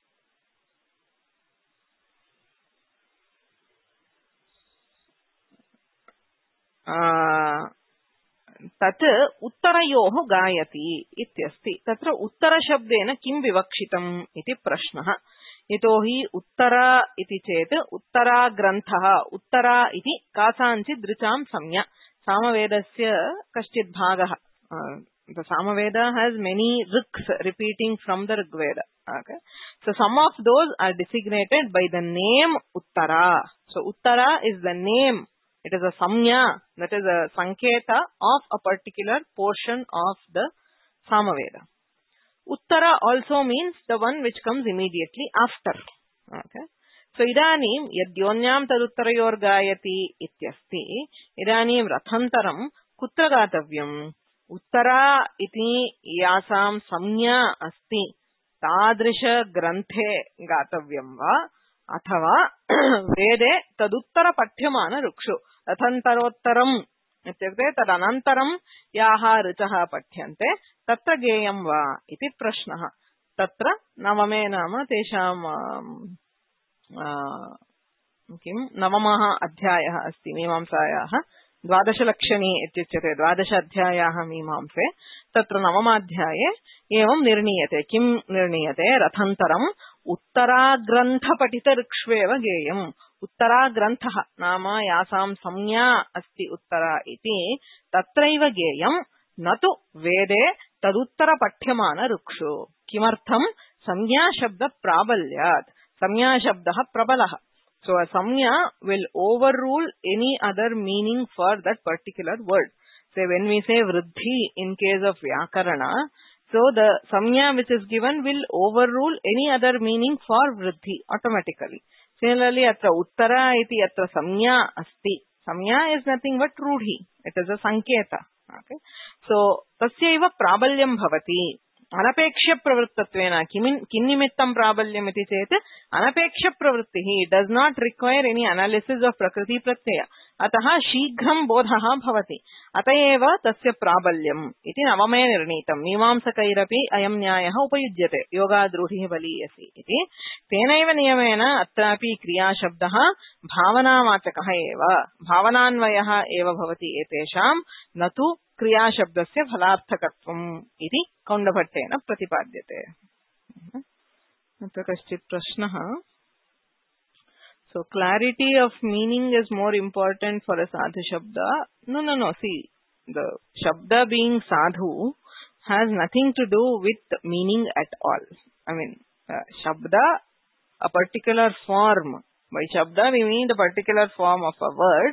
तत् उत्तरयोः गायति इत्यस्ति. तत्र उत्तरशब्देन किं विवक्षितम् इति प्रश्नः. यतोहि उत्तर इति चेत् उत्तराग्रन्थः उत्तरा इति कासाञ्चित् ऋचां संज्ञा. सामवेदस्य कश्चित् भागः. The Samaveda has many riks repeating from the Rigveda. Okay. So some of those are designated by the name Uttara. So Uttara is the name. It is a samnya, that is a sanketa of a particular portion of the Samaveda. Uttara also means the one which comes immediately after. Okay. So idanim yadyonyam taduttarayor gayati ityasti. Idanim rathantaram kutra gatavyam. Uttara iti yasam samnya asti. Tadrisha granthe gatavyam va. अथवा वेदे तदुत्तर पठ्यमान ऋक्षु रथन्तरोत्तरम् इत्युक्ते तदनन्तरं याः ऋचः पठ्यन्ते तत्र गेयं वा इति प्रश्नः. तत्र नवमे नाम तेषां किं नवमः अध्यायः अस्ति मीमांसायाः. द्वादशलक्षणी इत्युच्यते. 12 अध्यायाः मीमांसे. तत्र नवमाध्याये एवं निर्णीयते. किं निर्णीयते? रथन्तरम् उत्तराग्रन्थ पठित ऋक्ष्वेव गेयम्. उत्तराग्रन्थः नाम यासां संज्ञा अस्ति उत्तरा इति तत्रैव गेयम् न तु वेदे तदुत्तर पठ्यमान ऋक्षु. किमर्थं? संज्ञाशब्द प्राबल्यात्. संज्ञाशब्दः प्रबलः. So a samnya will overrule any other meaning for that particular word. Say when we say vriddhi in case of Vyakarana, so the samnya which is given will overrule any other meaning for vriddhi automatically. Similarly, atra uttara iti atra samnya asti. Samnya is nothing but rudhi. It is a sanketa. Okay. So tasyaiva prabalyam bhavati. अनपेक्ष्य प्रवृत्तत्वेन किन्निमित्तं प्राबल्यम् इति चेत् अनपेक्ष्य प्रवृत्तिः does not require any analysis of prakriti pratyaya. अतः शीघ्रं बोधः भवति. अत एव तस्य प्राबल्यम् इति नवमे निर्णीतम्. मीमांसकैरपि अयं न्यायः उपयुज्यते. योगाद्रूढिः बलीयसी इति. तेनैव नियमेन अत्रापि क्रियाशब्दः भावनावाचकः एव. भावनान्वयः एव भवति एतेषां, न तु क्रियाशब्दस्य फलार्थकत्वम् इति कौण्डभट्टेन प्रतिपाद्यते. अत्र कश्चित् प्रश्नः. So clarity of meaning is more important for a sadhu shabda. No. See, the shabda being sadhu has nothing to do with meaning at all. I mean, shabda, a particular form. By shabda we mean the particular form of a word,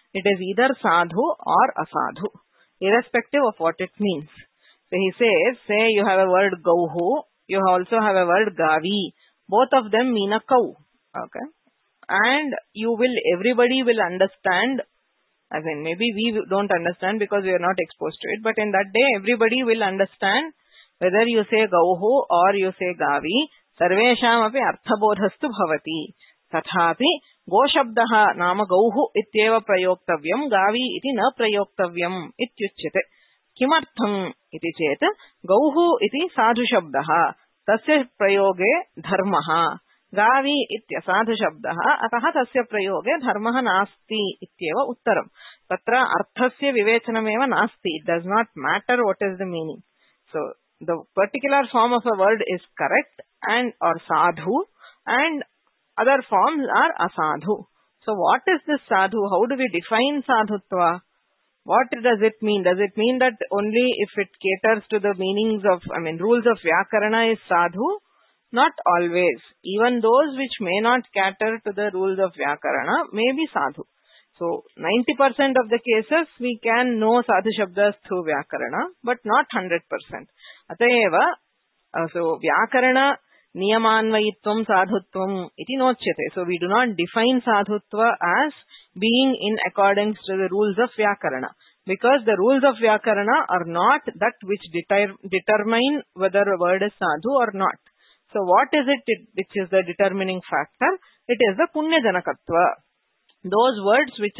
It is either sadhu or asadhu, irrespective of what it means. So he says, say you have a word gauhu, you also have a word gavi. Both of them mean a cow. Okay. And everybody will understand, as in maybe we don't understand because we are not exposed to it, but in that day everybody will understand whether you say gauhu or you say gavi, sarvesham api arthabodhastu bhavati. Tathapi go shabdaha nama gauhu ityeva prayoktavyam gavi iti na prayoktavyam ityuchyate. Kimartham iti chet gauhu iti sadhu shabdaha tasya prayoge dharmaha. Gavi itya sadhu shabdaha ataha tasya prayoge dharmaha nasti ityeva uttaram. Tatra arthasya vivechanameva nasti. It does not matter what is the meaning. So the particular form of a word is correct and or sadhu, and other forms are asadhu. So what is this sadhu? How do we define sadhutva? What does it mean? Does it mean that only if it caters to the meanings of, rules of Vyakarana is sadhu? Not always. Even those which may not cater to the rules of Vyakarana may be sadhu. So 90% of the cases we can know sadhu shabdas through Vyakarana, but not 100%. Atayeva, so Vyakarana niyamanvayitvam sadhutvam iti nochyate. So we do not define sadhutva as being in accordance to the rules of Vyakarana, because the rules of Vyakarana are not that which determine whether a word is sadhu or not. So what is it which is the determining factor? It is the punya janakatva. Those words which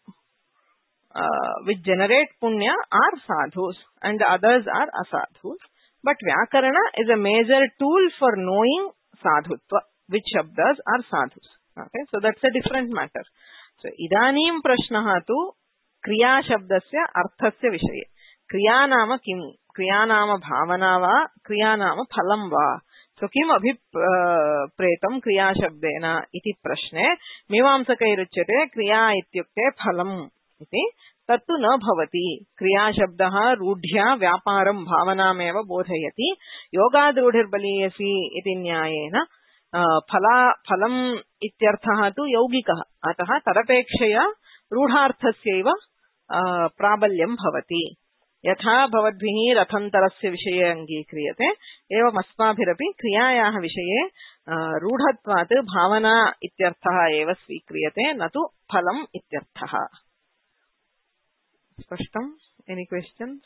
generate punya are sadhus and the others are asadhus. But Vyakarana is a major tool for knowing sadhutva, which shabdas are sadhus. Okay, so that's a different matter. So idanim prashnaha tu kriya shabdasya arthasya vishaye. Kriya nama kim? Kriya nama bhavana va? Kriya nama phalam va? So kim abhipretam kriya shabdena iti prashne mimamsakairuchyate kriya ityukte phalam iti tattu na bhavati. Kriya shabdaha rudhya vyaparam bhavanameva bodhayati yogadrudhir baliyasi iti nyayena phalam ityarthaha tu yaugikah ataha tarapekshaya rudharthasyaiva prabalyam bhavati. Yatha bhavadbhihi rathantarasya vishaye angikhriyate evam asmabhirapi kriyayaha vishaye rudhatvat bhavana ityarthaha eva svikriyate natu phalam ityarthaha. Spashtam? Any questions?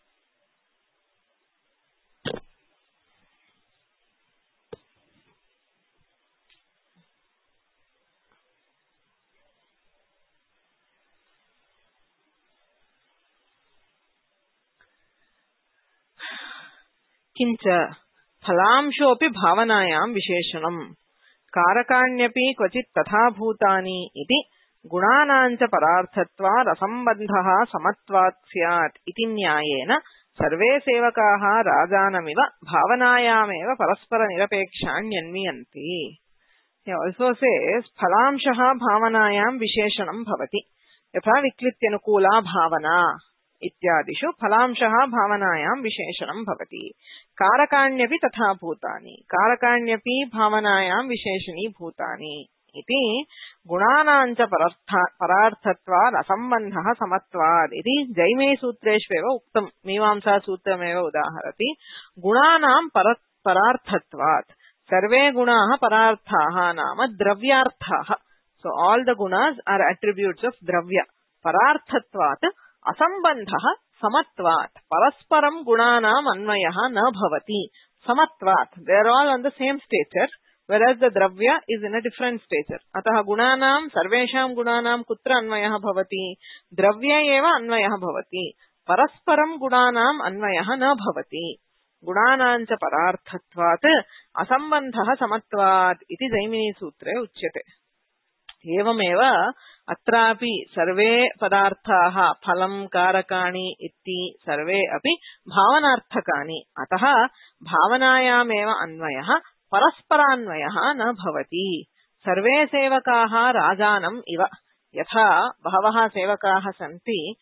Kincha phalamshopi bhavanayam visheshanam karakanyaphi kvachit tatha bhutani iti gunanancha pararthatva rasambandhaha samatvat syat iti nyayena sarve sevakaha rajanamiva bhavanayameva paraspara nirapekshanyanmiyanti. He also says phalamshaha bhavanayam visheshanam bhavati yatha viklityanukula bhavana ityadishu phalamshaha bhavanayam visheshanam bhavati. Karakanyaphi tatha bhutani. Karakanyaphi bhavanayam visheshani bhutani iti gunanancha pararthatva rasambandhaha samatvad iti jaime sutreshveva uktam. Mimamsa sutrameva udaharati. Gunanam pararthatvat. Sarve gunaha pararthaha nama dravyarthaha. So all the gunas are attributes of dravya. Pararthatvat asambandhaha samatvat. Parasparam gunanam anvayaha na bhavati. Samatvat. They are all on the same stature, whereas the dravya is in a different stature. Ataha gunanam sarvesham gunanam kutra anvayaha bhavati. Dravya eva anvayaha bhavati. Parasparam gunanam anvayaha na bhavati. Gunanancha pararthatvat asambandhaha samatvat iti Jaimini sutre uchyate. Evameva atrapi sarve padarthaha phalam karakani itti sarve api bhavanarthakani. Ataha bhavanayameva anvayaha parasparanvayaha na bhavati. Sarve sevakaha rajanam iva. Yatha bhavaha sevakaha santi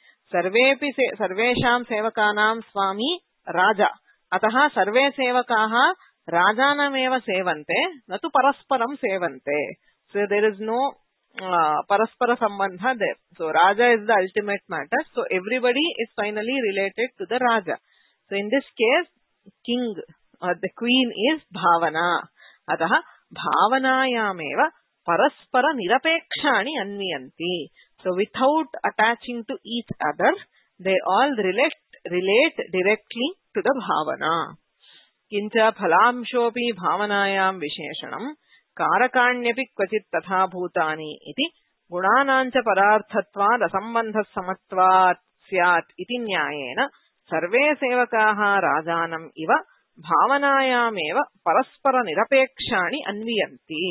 sarvesham sevakanam swami raja. Ataha sarve sevakaha rajanameva sevante natu parasparam sevante. So there is no paraspara sambandha there. So Raja is the ultimate matter. So everybody is finally related to the Raja. So in this case, king or the queen is Bhavana. Ataha Bhavanayameva paraspara nirapekshani anviyanti. So without attaching to each other, they all relate directly to the Bhavana. Kincha phalamshopi bhavanayam visheshanam कारकाण्यपि क्वचित् तथा भूतानि इति गुणानांच पदार्थत्वाद् असम्बन्धः समत्वात् स्यात् इति न्यायेन सर्वे सेवकाः राजानम् इव भावनायामेव परस्पर निरपेक्षाणि अन्वियन्ति.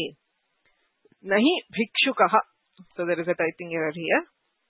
नहि भिक्षुकः, so there is a typing error here,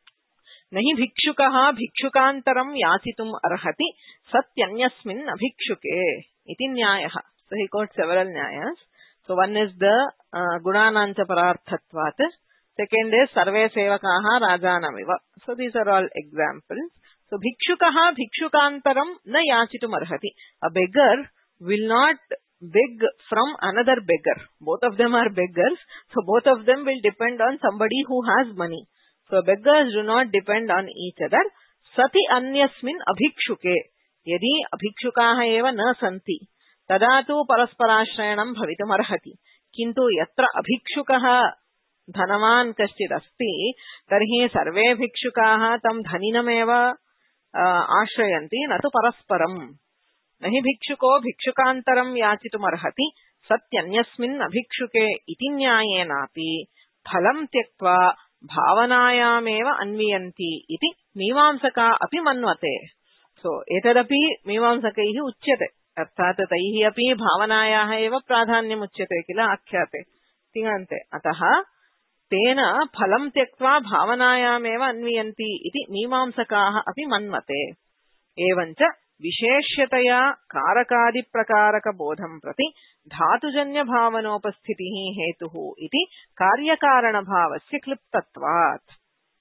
नहि भिक्षुकः भिक्षुकान्तरं याचितुम् अर्हति सत्यन्यस्मिन् अभिक्षुके इति न्यायः. So he quotes several nyayas. So one is the gunanancha pararthatvat. Second is sarve sevakaha rajanamiva. So these are all examples. So bhikshukaha bhikshukantaram na yachitum arhati. A beggar will not beg from another beggar. Both of them are beggars. So both of them will depend on somebody who has money. So beggars do not depend on each other. Sati anyasmin abhikshuke. Yadi abhikshukaha eva na santi. तदा तु परस्पराश्रयणं भवितुमर्हति. किन्तु यत्र अभिक्षुकः धनवान् कश्चित् अस्ति तर्हि सर्वे भिक्षुकाः तं धनिनमेव आश्रयन्ति, न तु परस्परम्. नहि भिक्षुको भिक्षुकान्तरं याचितुमर्हति सत्यन्यस्मिन् अभिक्षुके इति न्यायेनापि फलं त्यक्त्वा भावनायामेव अन्वियन्ति इति मीमांसका अपि मन्वते. सो एतदपि मीमांसकैः उच्यते. अर्थात तैः अपि भावनायाः एव प्राधान्यम् उच्यते किल आख्याते तिङन्ते. अतः तेन फलं त्यक्त्वा भावनायामेव अन्वियन्ति इति मीमांसकाः अपि मन्वते. एवञ्च विशेष्यतया कारकादिप्रकारकबोधं प्रति धातुजन्यभावनोपस्थितिः हेतुः इति कार्यकारणभावस्य क्लिप्तत्वात्.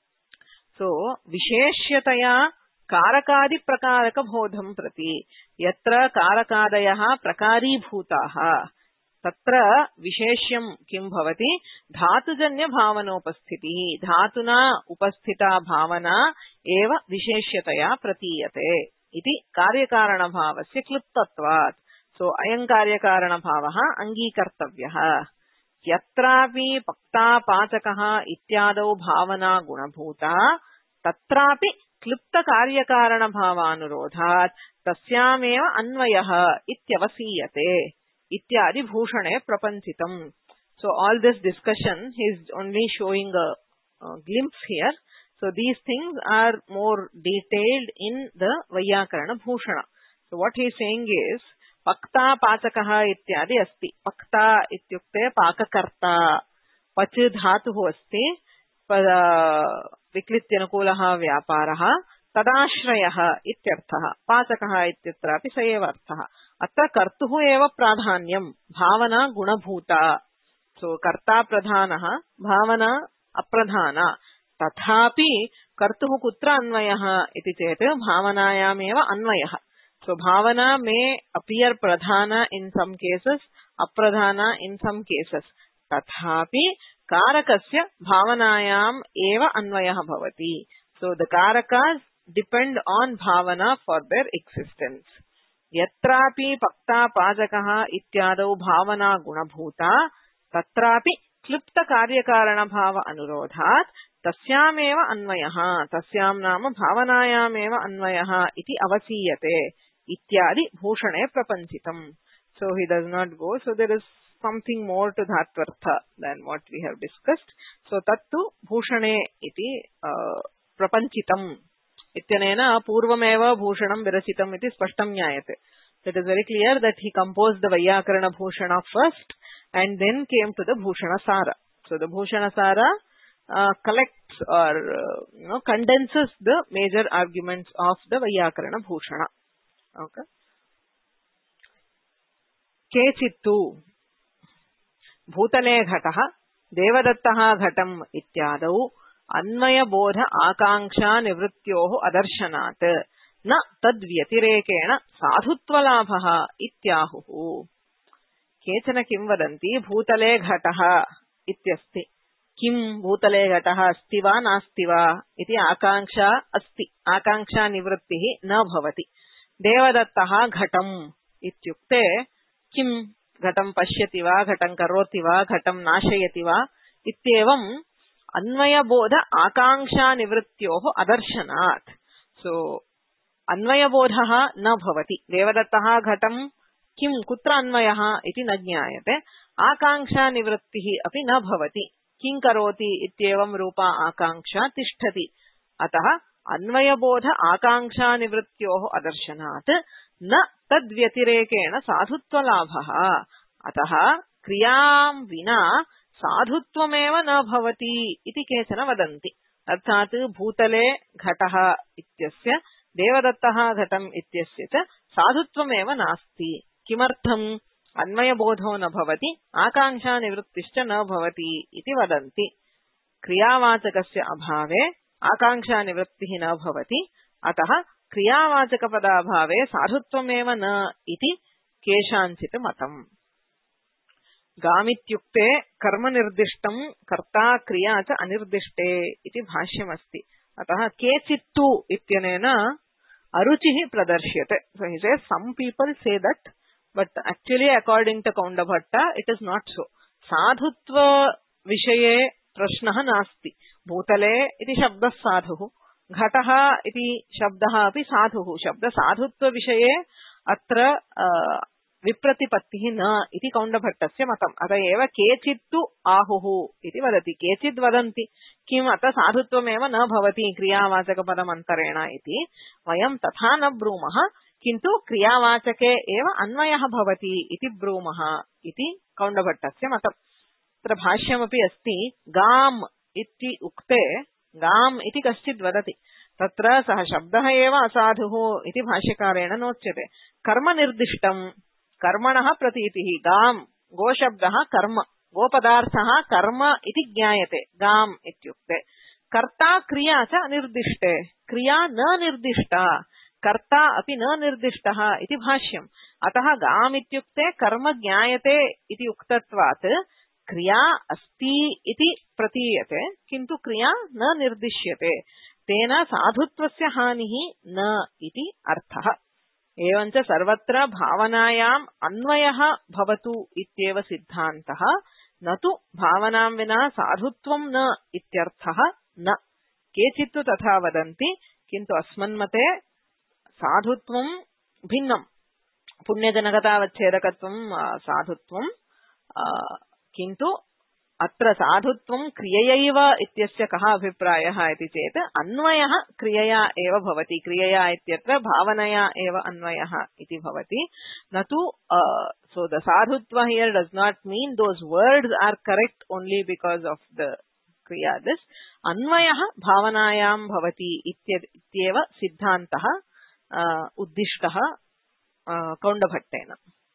सो विशेष्यतया कारकादि प्रकारक बोधं प्रति यत्र कारकादयः प्रकारीभूताः तत्र विशेष्यं किं भवति धातुजन्य भावनोपस्थितिः. धातुना उपस्थिता भावना एव विशेष्यतया प्रतीयते इति कार्यकारणभावस्य क्लुप्तत्वात्. सो अयं कार्यकारणभावः अङ्गीकर्तव्यः. यत्रापि पक्तापाचकः इत्यादौ भावना गुणभूता तत्रापि क्लुप्त कार्यकारण भावानुरोधात् तस्यामेव अन्वयः इत्यवसीयते इत्यादि भूषणे प्रपंचितम्. So all this discussion is only showing a glimpse here. So these things are more detailed in the Vaiyakarana Bhushana. So what he is saying is pakta pachakah ityadi asti. Pakta ityukte pakakarta. Pach dhatuh asti. विक्लित्यनुकूलः व्यापारः तदाश्रयः इत्यर्थः. पाचकः इत्यत्रापि स एव अर्थः. अत्र कर्तुः एव प्राधान्यं, भावना गुणभूता. सो कर्ता प्रधानः, भावना अप्रधाना. तथापि कर्तुः कुत्र अन्वयः इति चेत् भावनायामेव अन्वयः. सो भावना मे appear pradhana in some cases, apradhana in some cases. तथापि कारकस्य भावनायाम एव अन्वयः भवति. So the karakas depend on bhavana for their existence. यत्रापि पक्ता पाचकः इत्यादौ भावना गुणभूता तत्रापि क्लुप्त कार्यकारण भाव अनुरोधात् तस्यामेव अन्वयः. तस्यां नाम भावनायामेव अन्वयः इति अवसीयते इत्यादि भूषणे प्रपंचितम्. So he does not go. So there is something more to Dhatvartha than what we have discussed. So tattu bhushane iti prapanchitam ityanena purvameva bhushanam virachitam iti spashtam nyayate. So it is very clear that he composed the Vaiyakarana Bhushana first and then came to the Bhushana Sara. So the Bhushana Sara collects or condenses the major arguments of the Vaiyakarana Bhushana. Okay. Kechittu भूतले घटः देवदत्तः घटम् इत्यादौ अन्वयबोध आकांक्षा निवृत्त्योः अदर्शनात् न तद्व्यतिरेकेण साधुत्वलाभः इत्याहुः. केचन किं वदन्ति भूतले घटः इत्यस्ति किं भूतले घटः अस्ति वा नास्ति वा इति आकांक्षा अस्ति, आकांक्षा निवृत्तिः न भवति। देवदत्तः घटम् इत्युक्ते किं घटं पश्यति वा, घटं करोति वा, घटं नाशयति वा इत्येवम् अन्वयबोध आकांक्षा निवृत्त्योः अदर्शनात्। सो अन्वयबोधः न भवति। देवदत्तः घटं किं कुत्र अन्वयः इति न ज्ञायते, आकांक्षा निवृत्तिः अपि न भवति। किं करोति इत्येवं रूपा आकांक्षा तिष्ठति। अतः अन्वयबोध आकांक्षा निवृत्त्योः अदर्शनात् न तद्व्यतिरेकेण साधुत्वलाभः। अतः क्रियां विना साधुत्वमेव न भवति इति केचन वदन्ति। अर्थात् भूतले घटः इत्यस्य देवदत्तः घटम् इत्यस्य च साधुत्वमेव नास्ति। किमर्थम्? अन्वयबोधो न भवति, आकांक्षा निवृत्तिश्च न भवति इति वदन्ति। क्रियावाचकस्य अभावे आकांक्षा निवृत्तिः न भवति, अतः क्रियावाचकपदाभावे साधुत्वमेव न इति केषाञ्चित् मतम्। गामित्युक्ते कर्मनिर्दिष्टं कर्ता क्रिया च अनिर्दिष्टे इति भाष्यमस्ति। अतः केचित्तु इत्यनेन अरुचिः प्रदर्श्यते। So he says some people say that, but actually according to Kaundabhatta it is not so. साधुत्व विषये प्रश्नः नास्ति। भूतले इति शब्दः साधुः, घटः इति शब्दः अपि साधुः। शब्द साधुत्व विषये अत्र विप्रतिपत्तिः न इति कौण्डभट्टस्य मतम्। अतः एव केचित्तु आहुः इति वदति। केचित् वदन्ति किम् अतः साधुत्वमेव न भवति क्रियावाचकपदमन्तरेण इति। वयं तथा न ब्रूमः, किन्तु क्रियावाचके एव अन्वयः भवति इति ब्रूमः इति कौण्डभट्टस्य मतम्। तत्र भाष्यमपि अस्ति। गाम् इति उक्ते गाम् इति कश्चित् वदति, तत्र सः शब्दः एव असाधुः इति भाष्यकारेण नोच्यते। कर्मनिर्दिष्टम्, कर्मणः प्रतीतिः। गाम् गोशब्दः कर्म, गोपदार्थः कर्म इति ज्ञायते गाम् इत्युक्ते। कर्ता क्रिया च अनिर्दिष्टे, क्रिया न निर्दिष्टा, कर्ता अपि न निर्दिष्टः इति भाष्यम्। अतः गाम् इत्युक्ते कर्म ज्ञायते इति उक्तत्वात् क्रिया अस्ति इति प्रतीयते, किन्तु क्रिया न निर्दिश्यते। तेन साधुत्वस्य हानिः न इति अर्थः। एवञ्च सर्वत्र भावनायाम् अन्वयः भवतु इत्येव सिद्धान्तः, न तु भावनां विना साधुत्वं न इत्यर्थः न। केचित्तु तथा वदन्ति, किन्तु अस्मन्मते साधुत्वं भिन्नम्। पुण्यजनकतावच्छेदकत्वं साधुत्वं, किन्तु अत्र साधुत्वं क्रिययैव इत्यस्य कः अभिप्रायः इति चेत् अन्वयः क्रियया एव भवति। क्रियया इत्यत्र भावनया एव अन्वयः इति भवति, न तु so the sadhutva here does not mean those words are correct only because of the kriya. This अन्वयः भावनायां भवति इत्येव सिद्धान्तः उद्दिष्टः कौण्डभट्टेन।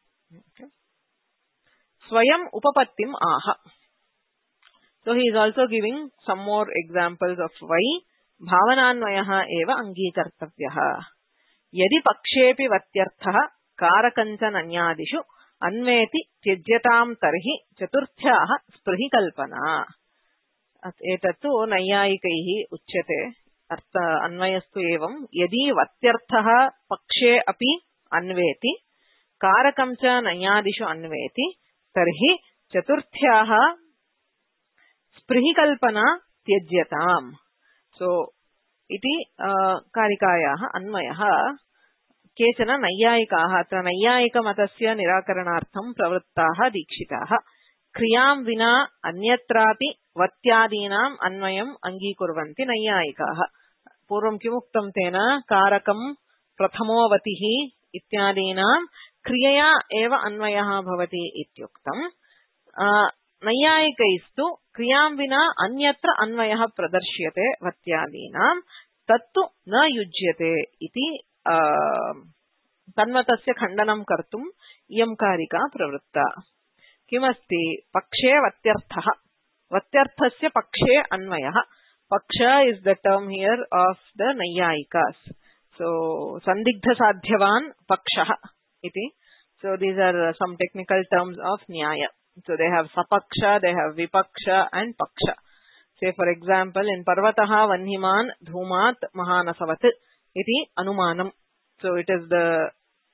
स्वयं उपपत्तिम् आह। So he is also giving some more examples of why भावनान्वयः एव अङ्गीकर्तव्यः। यदि पक्षेऽपि वत्यर्थः कारकञ्चनन्यादिषु अन्वेति त्यज्यतां तर्हि चतुर्थ्याः स्पृहि कल्पना। एतत्तु नैयायिकैः उच्यते। अर्थ अन्वयस्तु एवं, यदि वत्यर्थः पक्षे अपि अन्वेति कारकं च नैयादिषु अन्वेति तर्हि चतुर्थ्याः स्पृहि कल्पना त्यज्यताम्। सो इति कारिकायाः अन्वयः। केचन नैयायिकाः अत्र नैयायिकमतस्य निराकरणार्थं प्रवृत्ताः दीक्षिताः। क्रियां विना अन्यत्रापि वत्यादीनाम् अन्वयम् अङ्गीकुर्वन्ति नैयायिकाः। पूर्वं किमुक्तं तेन? कारकं प्रथमोवतिः इत्यादीनां क्रियया एव अन्वयः भवति इत्युक्तम्। नैयायिकैस्तु क्रियां विना अन्यत्र अन्वयः प्रदर्श्यते वत्यादीनां, तत्तु न युज्यते इति तन्मतस्य खण्डनं कर्तुम् इयं कारिका प्रवृत्ता। किमस्ति? पक्षे वत्यर्थः, वत्यर्थस्य पक्षे अन्वयः। Paksha is the term here of the naiyayikas. So संदिग्ध साध्यवान् पक्षः इति। So these are some technical terms of न्याय. So they have sapaksha, they have vipaksha and paksha. Say for example, in Parvataha Vanhiman Dhumat Mahanasavat iti Anumanam. So it is the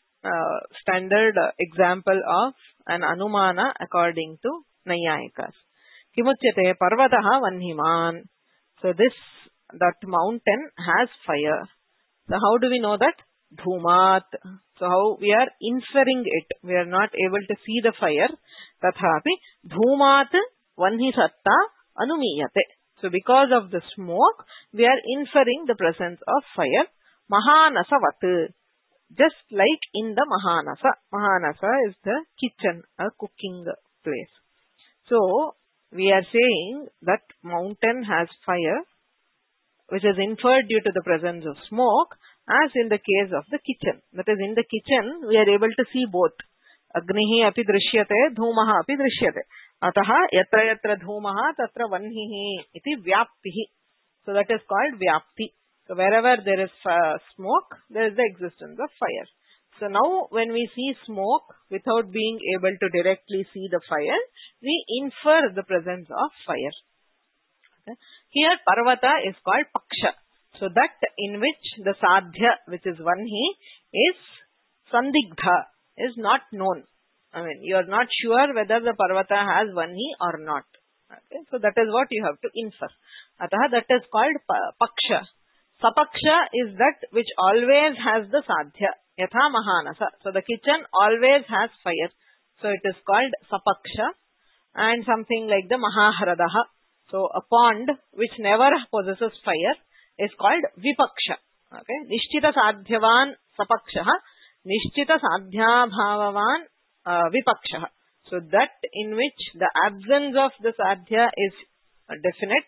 standard example of an Anumana according to Naiyayikas. Kimuchyate Parvataha Vanhiman. So that mountain has fire. So how do we know that? Dhumat. So how we are inferring it? We are not able to see the fire. Tathapi Dhumat Vanhisatta Anumiyate. So because of the smoke, we are inferring the presence of fire. Mahanasavat. Just like in the Mahanasa. Mahanasa is the kitchen, a cooking place. So we are saying that mountain has fire, which is inferred due to the presence of smoke, as in the case of the kitchen. That is, in the kitchen, we are able to see both. Agnihi api drishyate, dhumaha api drishyate. Ataha yatra yatra dhumaha tatra vanhihi iti vyaptihi. So that is called vyapti. So wherever there is smoke, there is the existence of fire. So now when we see smoke without being able to directly see the fire, we infer the presence of fire. Okay. Here Parvata is called Paksha. So that in which the Sadhya, which is Vanhi, is Sandigdha, is not known. I mean, you are not sure whether the Parvata has Vanhi or not. Okay. So that is what you have to infer. Ataha, that is called Paksha. Sapaksha is that which always has the Sadhya. Yatha Mahanasa. So the kitchen always has fire. So it is called Sapaksha. And something like the Mahahradaha. So a pond which never possesses fire is called Vipaksha. Okay. Nishchita Sadhyavan Sapakshaha. Nishchita Sadhya Bhavavan Vipakshaha. So that in which the absence of the Sadhya is definite,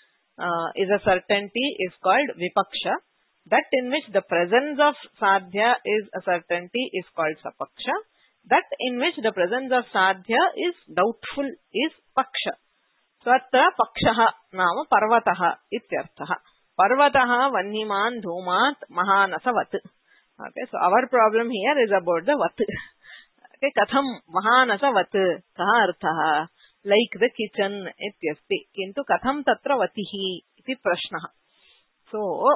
is a certainty, is called Vipaksha. That in which the presence of Sadhya is a certainty is called Sapaksha. That in which the presence of Sadhya is doubtful is Paksha. So atra Pakshaha nama Parvataha ityarthaha. Parvataha Vanhiman Dhumat Mahanasavat. Okay, so our problem here is about the Vat. Okay, Katham Mahanasavat kaha arthaha. Like the kitchen ityasti. Kintu katham tatra vatihi iti prashnaha. So,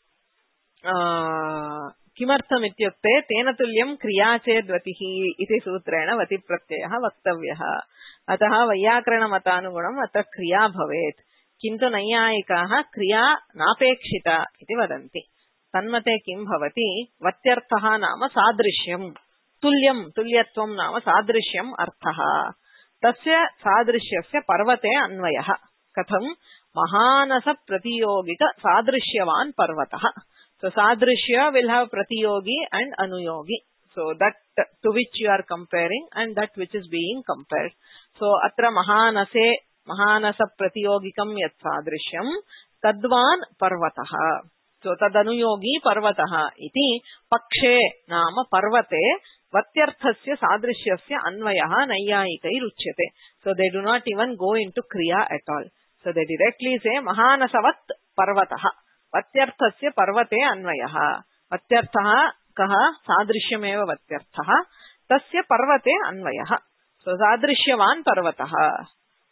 किमर्थम इत्युक्ते तेन तुल्यं क्रियाचेद्वतिहि इति सूत्रेण वति प्रत्ययः वक्तव्यः. अतः वैयाकरणमतानुगुणम् अत्र क्रिया भवेत्. किन्तु नैयायिकाः क्रिया नापेक्षिता इति वदन्ति. तन्मते किं भवति? वत्यर्थः नाम सादृश्यं, तुल्यं तुल्यत्वं नाम सादृश्यम् अर्थः. तस्य सादृश्यस्य पर्वते अन्वयः. कथं? महानस प्रतियोगिक सादृश्यवान् पर्वतः. So sadrishya will have pratiyogi and anuyogi. So that to which you are comparing and that which is being compared. So atra mahanasa pratiyogikam yat sadrishyam tadvan parvataha. So tadanuyogi parvataha iti pakshe nama parvate vatyarthasya sadrishyasya anvayaha naiyayikai ruchyate. So they do not even go into kriya at all. So they directly say mahanasavat parvataha. Vatyarthasya parvate anvayaha. Vatyarthaha kaha sadrishyameva vatyarthaha. Tasya parvate anvayaha. So sadrishyavan parvataha.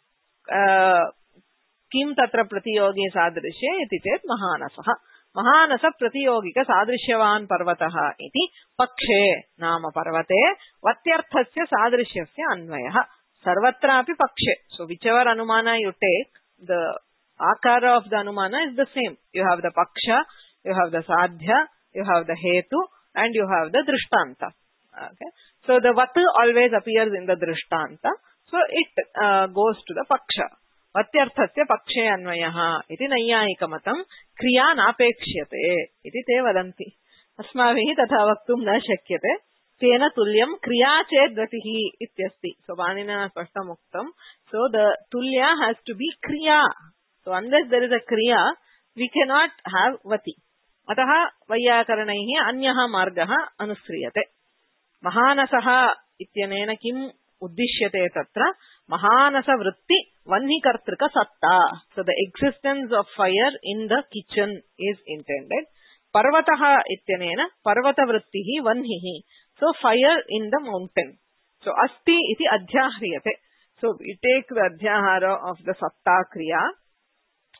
Kim tatra pratiyogi sadrishye iti chet mahanasaha. Mahanasa pratiyogika sadrishyavan parvataha iti pakshe nama parvate vatyarthasya sadrishyasya anvayaha. Sarvatra api pakshe. So whichever anumana you take, the akara of the anumana is the same. You have the paksha, you have the sadhya, you have the hetu, and you have the drishtanta. Okay. So the vatu always appears in the drishtanta. So it goes to the paksha. Vatyarthasya pakshe anvayaha iti naiyayikamatam kriya napekshiyate iti te vadanti. Asmavihi tatha vaktum na shakyate. Tena tulyam kriya chedvatihi ityasti. So Panina Spashtam Muktam. So the tulya has to be kriya. So unless there is a kriya, we cannot have vati. Ataha vayyakarnaihi anyaha margaha anusriyate. Mahanasaha ityanena kim uddishyate tatra mahanasa vritti vanhikartrika satta. So the existence of fire in the kitchen is intended. Parvataha ityanena parvata vrittihi vanhihi. So fire in the mountain. So asti iti adhyahriyate. So we take the adhyahara of the satta kriya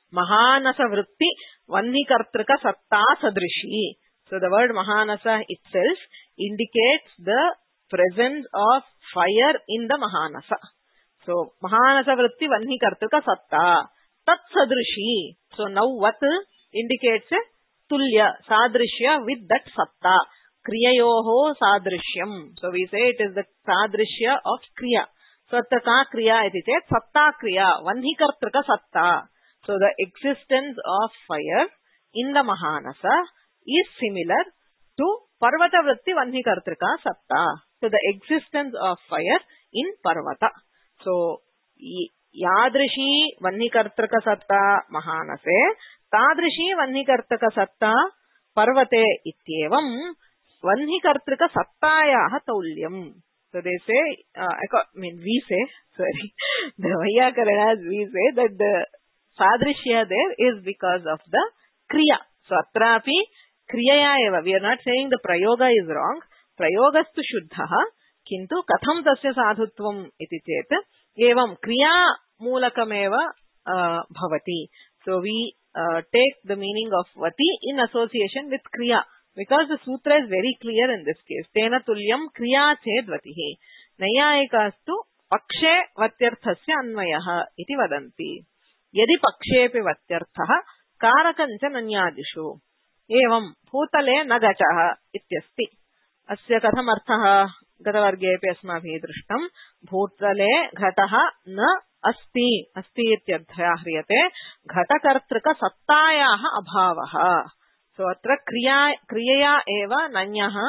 Mahanasa vritti vannikartrika satta sadrishi. So the word Mahanasa itself indicates the presence of fire in the Mahanasa. So Mahanasa vritti vannikartrika satta tat sadrishi. So now what indicates a tulya, sadrishya with that satta. Kriyayoho sadrishyam. So we say it is the sadrishya of kriya. Satta ka kriya iti chet satta kriya vannikartrika satta. So the existence of fire in the Mahanasa is similar to Parvata vritti vannikartrika satta. So the existence of fire in Parvata. So yadrishi vannikartrika satta Mahanase, tadrishi vannikartrika satta Parvate ityevam vannikartrika sattayaha taulyam. So they say, the Vaiyakaranas we say that the sadrishya there is because of the kriya. So atrapi kriyaya eva. We are not saying the prayoga is wrong. Prayogastu shuddhaha. Kintu katham tasya sadhutvam iti chet. Evam kriya mulakameva bhavati. So we take the meaning of vati in association with kriya. Because the sutra is very clear in this case. Tena tulyam kriya ched vatihi. Nayayikastu pakshe vatyarthasya anvayaha iti vadanti. Yadi pakshepi vatyarthaha karakancha nanyadishu. Evam bhutale nagataha ityasti. Asya katham arthaha gatavargepi asmabhi drishtam. Bhutale ghataha na asti. Asti ityadhaya hriyate. Ghatakartrika sattayaha abhavaha. So atra kriyaya eva nanyaha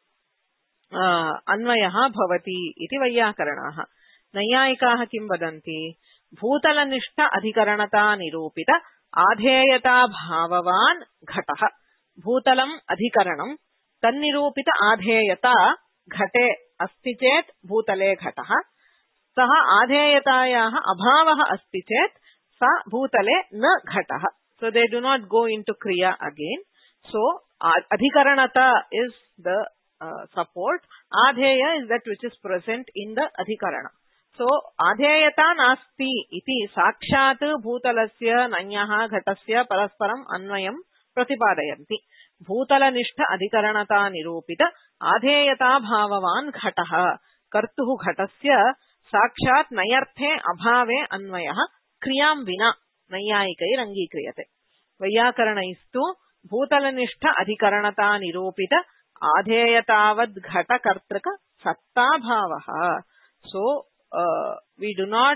anvayaha bhavati iti Vaiyakaranaha. Nayayikaha kim vadanti? Bhutalanishta adhikaranata nirupita adheyata bhavavan ghataha. Bhutalam adhikaranam tannirupita adheyata ghate asti chet bhutale ghataha. Saha adheyatayaha abhavaha asti chet sa bhutale na ghataha. So they do not go into kriya again. So adhikaranata is the support. Adheya is that which is present in the adhikarana. So adheyata nasti iti sakshat bhutalasya nanyaha ghatasya parasparam anvayam pratipadayanti. Bhutalanishta adhikaranata nirupita adheyata bhavavan ghataha. Kartuhu ghatasya sakshat nayarthe abhave anvayaha kriyam vina nayaikai rangikriyate. Vaiyakaranayistu bhutalanishta adhikaranata nirupita adheyatavad ghata kartrika satta bhavaha. So we do not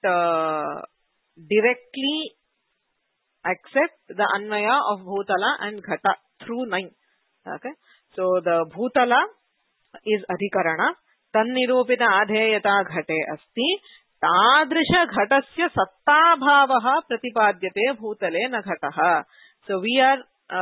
directly accept the anvaya of bhutala and ghata through 9. Okay. So the bhutala is adhikarana. Tannirupita adheyata ghate asti. Tadrisha ghatasya satta bhavaha pratipadyate bhutale na ghataha. So we are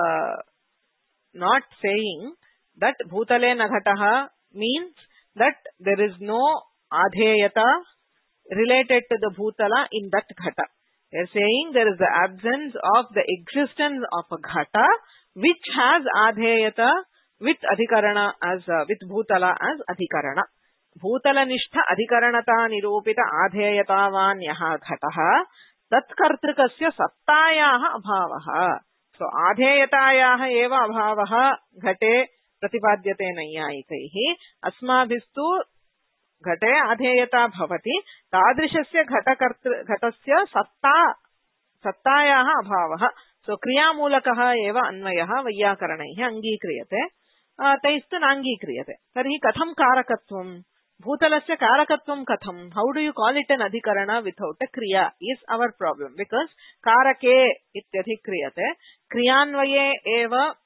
not saying that bhutale na ghataha means that there is no adheyata related to the bhutala in that ghata. They are saying there is the absence of the existence of a ghata which has adheyata with adhikarana as with bhutala as adhikarana. Bhutalanishta adhikaranata nirupita adheyatavan yaha ghataha tatkartrikasya sattayaha abhavaha. So adheyatayaha eva abhavaha ghate pratipadyate nayyayikaihi. Asmabhistu ghate adheyata bhavati. Tadrishasya ghatasya sattayaha abhavaha. So kriyamulakaha eva anvayaha Vaiyakaranaih angikriyate. Taistu nangikriyate. Tarhi katham karakatvam? Bhutalasya karakatvam katham? How do you call it an adhikarana without a kriya is our problem. Because karake ityadhikriyate. Kriyanvaye eva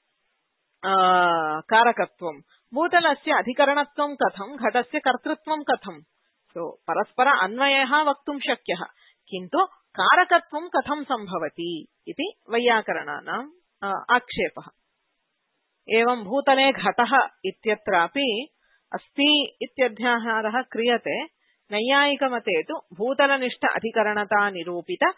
karakatvam. Bhutalasya adhikaranatvam katham? Ghatasya kartrutvam katham? So paraspara anvayaha vaktum shakyaha. Kintu karakatvam katham sambhavati iti Vaiyakarana akshepaha. Evam bhutale ghataha ityatrapi asti ityadhyaharah kriyate. Nayyayikamathe tu bhutalanishta adhikaranata nirupita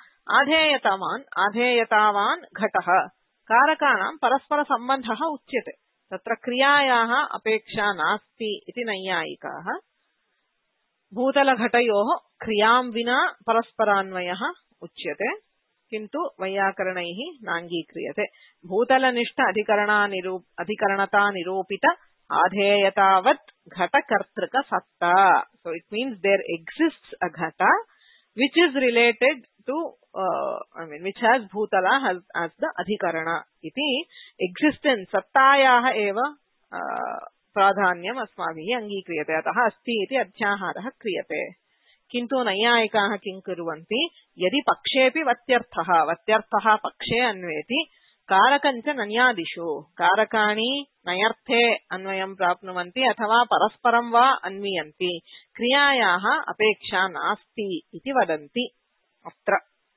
adheyatavan ghataha. Karakanam paraspara sambandhaha uchyate. Tatra kriyayaha apeksha nasti iti nayyayikaha. Bhutala ghatayoh kriyam vina parasparanvayaha uchyate. किन्तु वैयाकरणैः नाङ्गीक्रियते। भूतलनिष्ठ अधिकरणता निरूपित आधेयतावत् घटकर्तृक सत्ता. So it means there exists a ghata which is related to which has bhutala as the adhikarana. Iti existence sattayaah eva प्राधान्यम् अस्माभिः अङ्गीक्रियते। अतः अस्ति इति अध्याहारः क्रियते। किन्तु नैयायिकाः किं कुर्वन्ति, यदि पक्षेऽपि वत्यर्थः पक्षे अन्वेति कारकञ्च नन्यादिषु, कारकाणि नयर्थे अन्वयं प्राप्नुवन्ति अथवा परस्परं वा अन्वीयन्ति, क्रियायाः अपेक्षा नास्ति इति वदन्ति। अत्र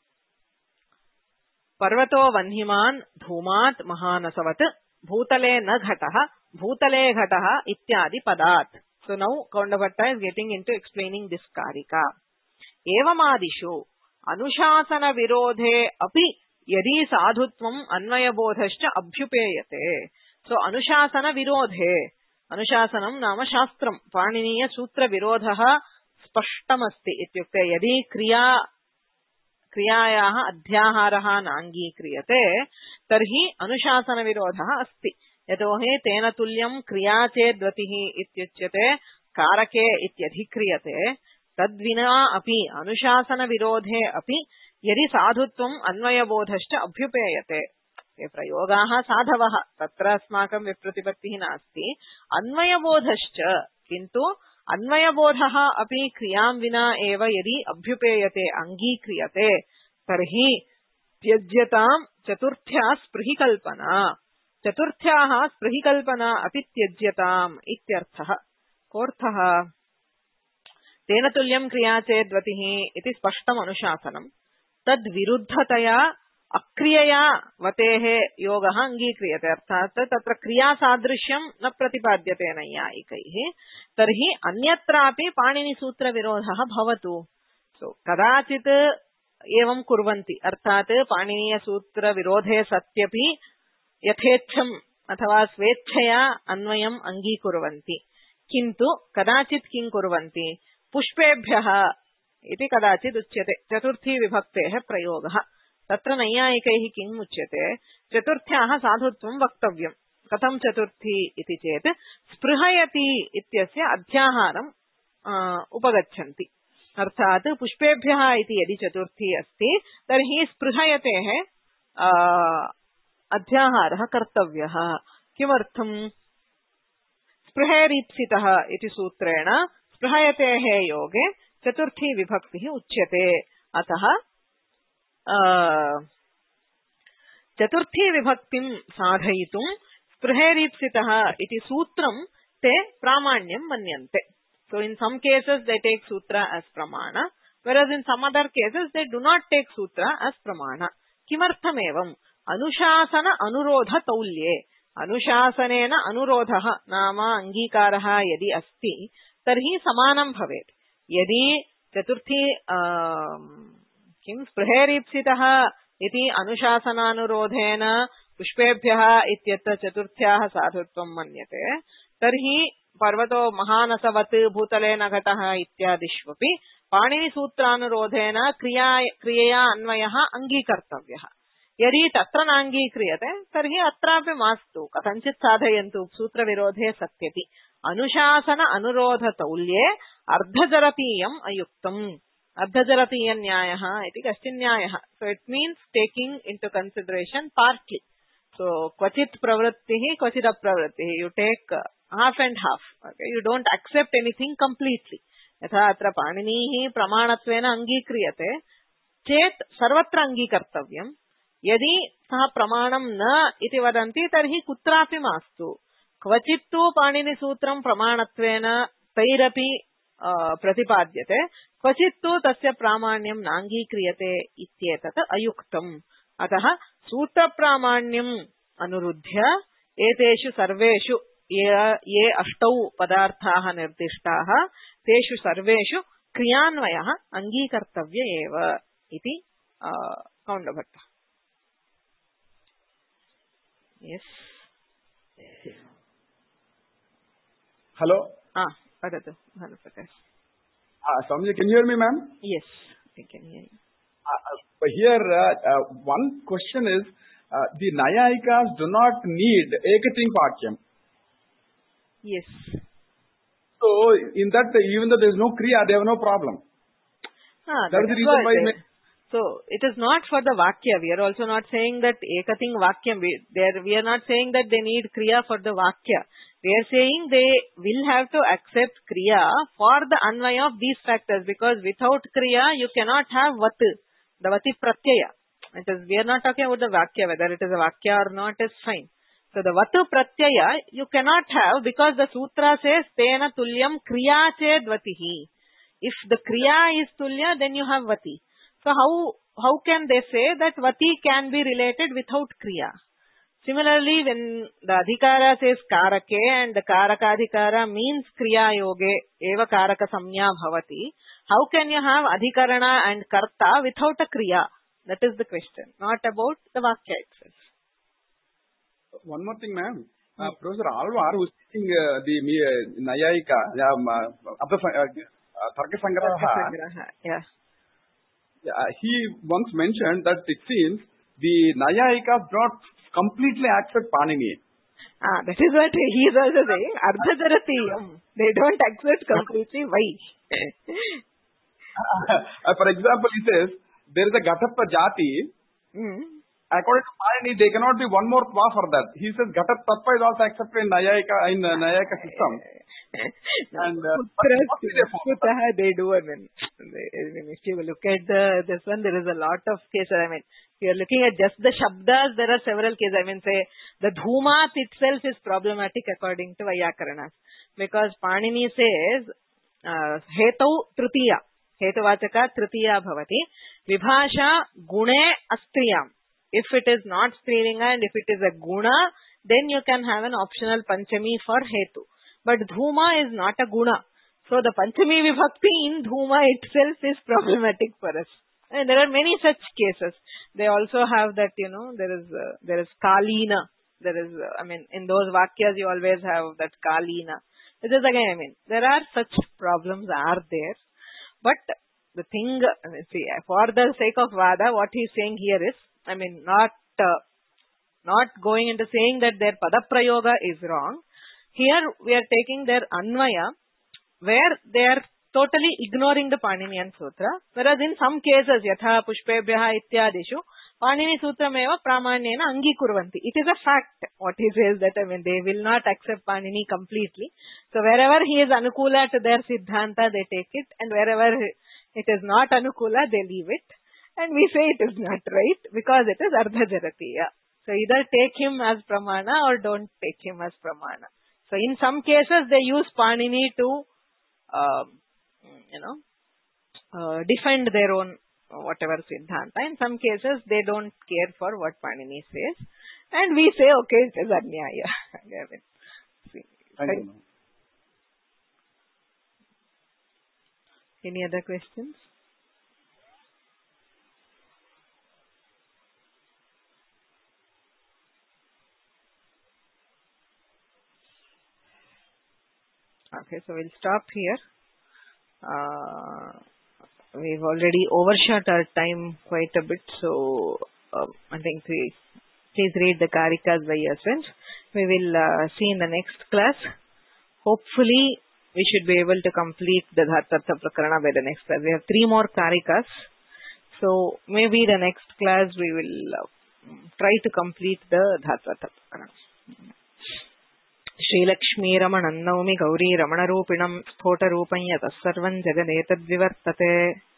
पर्वतो वह्निमान् धूमात् महानसवत् भूतले न घटः भूतले घटः इत्यादि पदात्. So now Kaundabhatta is getting into explaining this karika. एवमादिषु अनुशासन विरोधे अपि यदि साधुत्वम् अन्वयबोधश्च अभ्युपेयते. So अनुशासन विरोधे, अनुशासनं नाम शास्त्रं, पाणिनीय सूत्र विरोधः स्पष्टमस्ति इत्युक्ते यदि क्रियायाः अध्याहारः नाङ्गीक्रियते तर्हि अनुशासन विरोधः अस्ति। यतोहि तेन तुल्यं क्रिया चेद्वतिः इत्युच्यते कारके इत्यधिक्रियते। तद्विना अपि अनुशासन विरोधे अपि यदि साधुत्वम् अन्वयबोधश्च अभ्युपेयते, ते प्रयोगाः साधवः, तत्र अस्माकं विप्रतिपत्तिः नास्ति। अन्वयबोधश्च, किन्तु अन्वयबोधः अपि क्रियां विना एव यदि अभ्युपेयते, अङ्गीक्रियते, तर्हि त्यज्यतां चतुर्थ्या स्पृहिकल्पना, चतुर्थ्याः स्पृहिकल्पना अपि त्यज्यताम् इत्यर्थः। कोऽर्थः? तेन तुल्यं क्रिया चेद्वतिः इति स्पष्टम् अनुशासनम्, तद्विरुद्धतया अक्रियया वतेः योगः अङ्गीक्रियते, अर्थात् तत्र क्रियासादृश्यं न प्रतिपाद्यते नैयायिकैः, तर्हि अन्यत्रापि पाणिनिसूत्रविरोधः भवतु। कदाचित् एवं कुर्वन्ति, अर्थात् पाणिनीयसूत्रविरोधे सत्यपि यथेच्छम् अथवा स्वेच्छया अन्वयम् अङ्गीकुर्वन्ति, किन्तु कदाचित् किं कुर्वन्ति, पुष्पेभ्यः इति कदाचित् उच्यते, चतुर्थी विभक्तेः प्रयोगः। तत्र नैयायिकैः किम् उच्यते, चतुर्थ्याः साधुत्वं वक्तव्यम्। कथं चतुर्थी इति चेत् स्पृहयति इत्यस्य अध्याहारम् उपगच्छन्ति, अर्थात् पुष्पेभ्यः इति यदि चतुर्थी अस्ति तर्हि स्पृहयतेः अध्याहारः कर्तव्यः। किमर्थम्? स्पृहेरीप्सितः इति सूत्रेण स्पृहयतेः योगे चतुर्थी विभक्तिः उच्यते। अतः चतुर्थी विभक्तिं साधयितुं स्पृहेरीप्सितः इति सूत्रं ते प्रामाण्यं मन्यन्ते। So in some cases they take sutra as pramana, whereas in some other cases they do not take sutra as pramana. किमर्थमेवम्? अनुशासन अनुरोध तौल्ये, अनुशासनेन अनुरोधः नाम अङ्गीकारः यदि अस्ति तर्हि समानं भवेत्। यदि चतुर्थी किं स्पृहेरीप्सितः इति अनुशासनानुरोधेन पुष्पेभ्यः इत्यत्र चतुर्थ्याः साधुत्वं मन्यते, तर्हि पर्वतो महानसवत् भूतले न घटः इत्यादिष्वपि पाणिनिसूत्रानुरोधेन क्रियया अन्वयः अङ्गीकर्तव्यः। यदि तत्र नाङ्गीक्रियते तर्हि अत्रापि मास्तु, कथञ्चित् साधयन्तु, सूत्रविरोधे सत्यति। अनुशासन अनुरोध तौल्ये अर्धजरतीयम् अयुक्तम्, अर्धजरतीयन्यायः इति कश्चित् न्यायः। So it means taking into consideration partly. So क्वचित् प्रवृत्तिः क्वचित् अप्रवृत्तिः, you take half and half, okay? You don't accept anything completely. यथा अत्र पाणिनीः प्रमाणत्वेन अङ्गीक्रियते चेत् सर्वत्र अङ्गीकर्तव्यम्। यदि सः प्रमाणं न इति वदन्ति तर्हि कुत्रापि मास्तु। क्वचित् तु पाणिनिसूत्रं प्रमाणत्वेन तैरपि प्रतिपाद्यते, क्वचित् तु तस्य प्रामाण्यं नाङ्गीक्रियते इत्येतत् अयुक्तम्। अतः सूत्रप्रामाण्यम् अनुरुध्य एतेषु सर्वेषु ये अष्टौ पदार्थाः निर्दिष्टाः तेषु सर्वेषु क्रियान्वयः अङ्गीकर्तव्य एव इति कौण्डभट्टः। Yes.
Hello.
वदतु Bhanuprakash.
Swamiji, can you hear me, ma'am?
Yes, I can hear you.
Here, one question is, the Nayayikas do not need Ekating Vakyam.
Yes.
So, in that, even though there is no Kriya, they have no problem. That is the reason why.
So, it is not for the Vakya. We are also not saying that Ekating Vakyam. We are not saying that they need Kriya for the Vakya. We are saying they will have to accept Kriya for the Anvaya of these factors, because without Kriya, you cannot have Vati. The Vati Pratyaya. We are not talking about the Vakya, whether it is a Vakya or not is fine. So the Vatu Pratyaya you cannot have, because the Sutra says Tena Tulyam Kriya Ched Vatihi. If the Kriya is Tulya, then you have Vati. So how can they say that Vati can be related without Kriya? Similarly, when the Adhikara says Karake and the Karakadhikara means Kriya Yoge Eva Karaka Samnya Bhavati, how can you have Adhikarana and Karta without a Kriya? That is the question, not about the Vakya itself.
One more thing, ma'am. Professor Alvar, who is teaching the Nayayika, Tarka Sangraha, he once mentioned that it seems the Nayayikas do not completely accept Panini.
That is what he is also saying. Ardhajaratiyam. They don't accept completely. Why?
For example, he says, there is a Gatattva Jati. According to Panini, they cannot be one more Tva for that. He says Gatattva is also accepted in Nayayika system. And
they do. If you look at this one, there is a lot of cases. If you are looking at just the Shabdas, there are several cases. Say the Dhumat itself is problematic according to Vyakaranas, because Panini says Hetau Tritiya, Hetuvachaka Tritiya Bhavati, Vibhasha Gune Astriyam. If it is not Strilinga and if it is a Guna, then you can have an optional Panchami for Hetu. But Dhuma is not a Guna. So the Panchami Vibhakti in Dhuma itself is problematic for us. And there are many such cases. They also have that, there is Kalina. There is, in those Vakyas you always have that Kalina. Which is again, there are such problems are there. But the thing, for the sake of Vada, what he is saying here is, not going into saying that their Padaprayoga is wrong. Here we are taking their Anvaya, where they are totally ignoring the Paninian Sutra, whereas in some cases, Yatha Pushpebhyaha Ityadishu, Panini Sutra Meva Pramanyena Angikurvanti. It is a fact, what he says, that they will not accept Panini completely. So wherever he is Anukula to their Siddhanta, they take it, and wherever it is not Anukula, they leave it. And we say it is not right, because it is Ardhajaratiya. So either take him as Pramana or don't take him as Pramana. So in some cases they use Panini to, defend their own whatever Siddhanta. In some cases they don't care for what Panini says. And we say, okay, it is Anyaya.
Thank you.
Any other questions? Okay, so we'll stop here. We've already overshot our time quite a bit, so I think please read the Karikas by yourself. We will see in the next class. Hopefully, we should be able to complete the Dhatartha Prakarana by the next class. We have 3 more Karikas. So, maybe the next class we will try to complete the Dhatartha Prakarana. Shri Lakshmi Ramanannavami Gauri Ramana Rupinam Spota Rupanya Tasarvan Jagadetad Vivartate.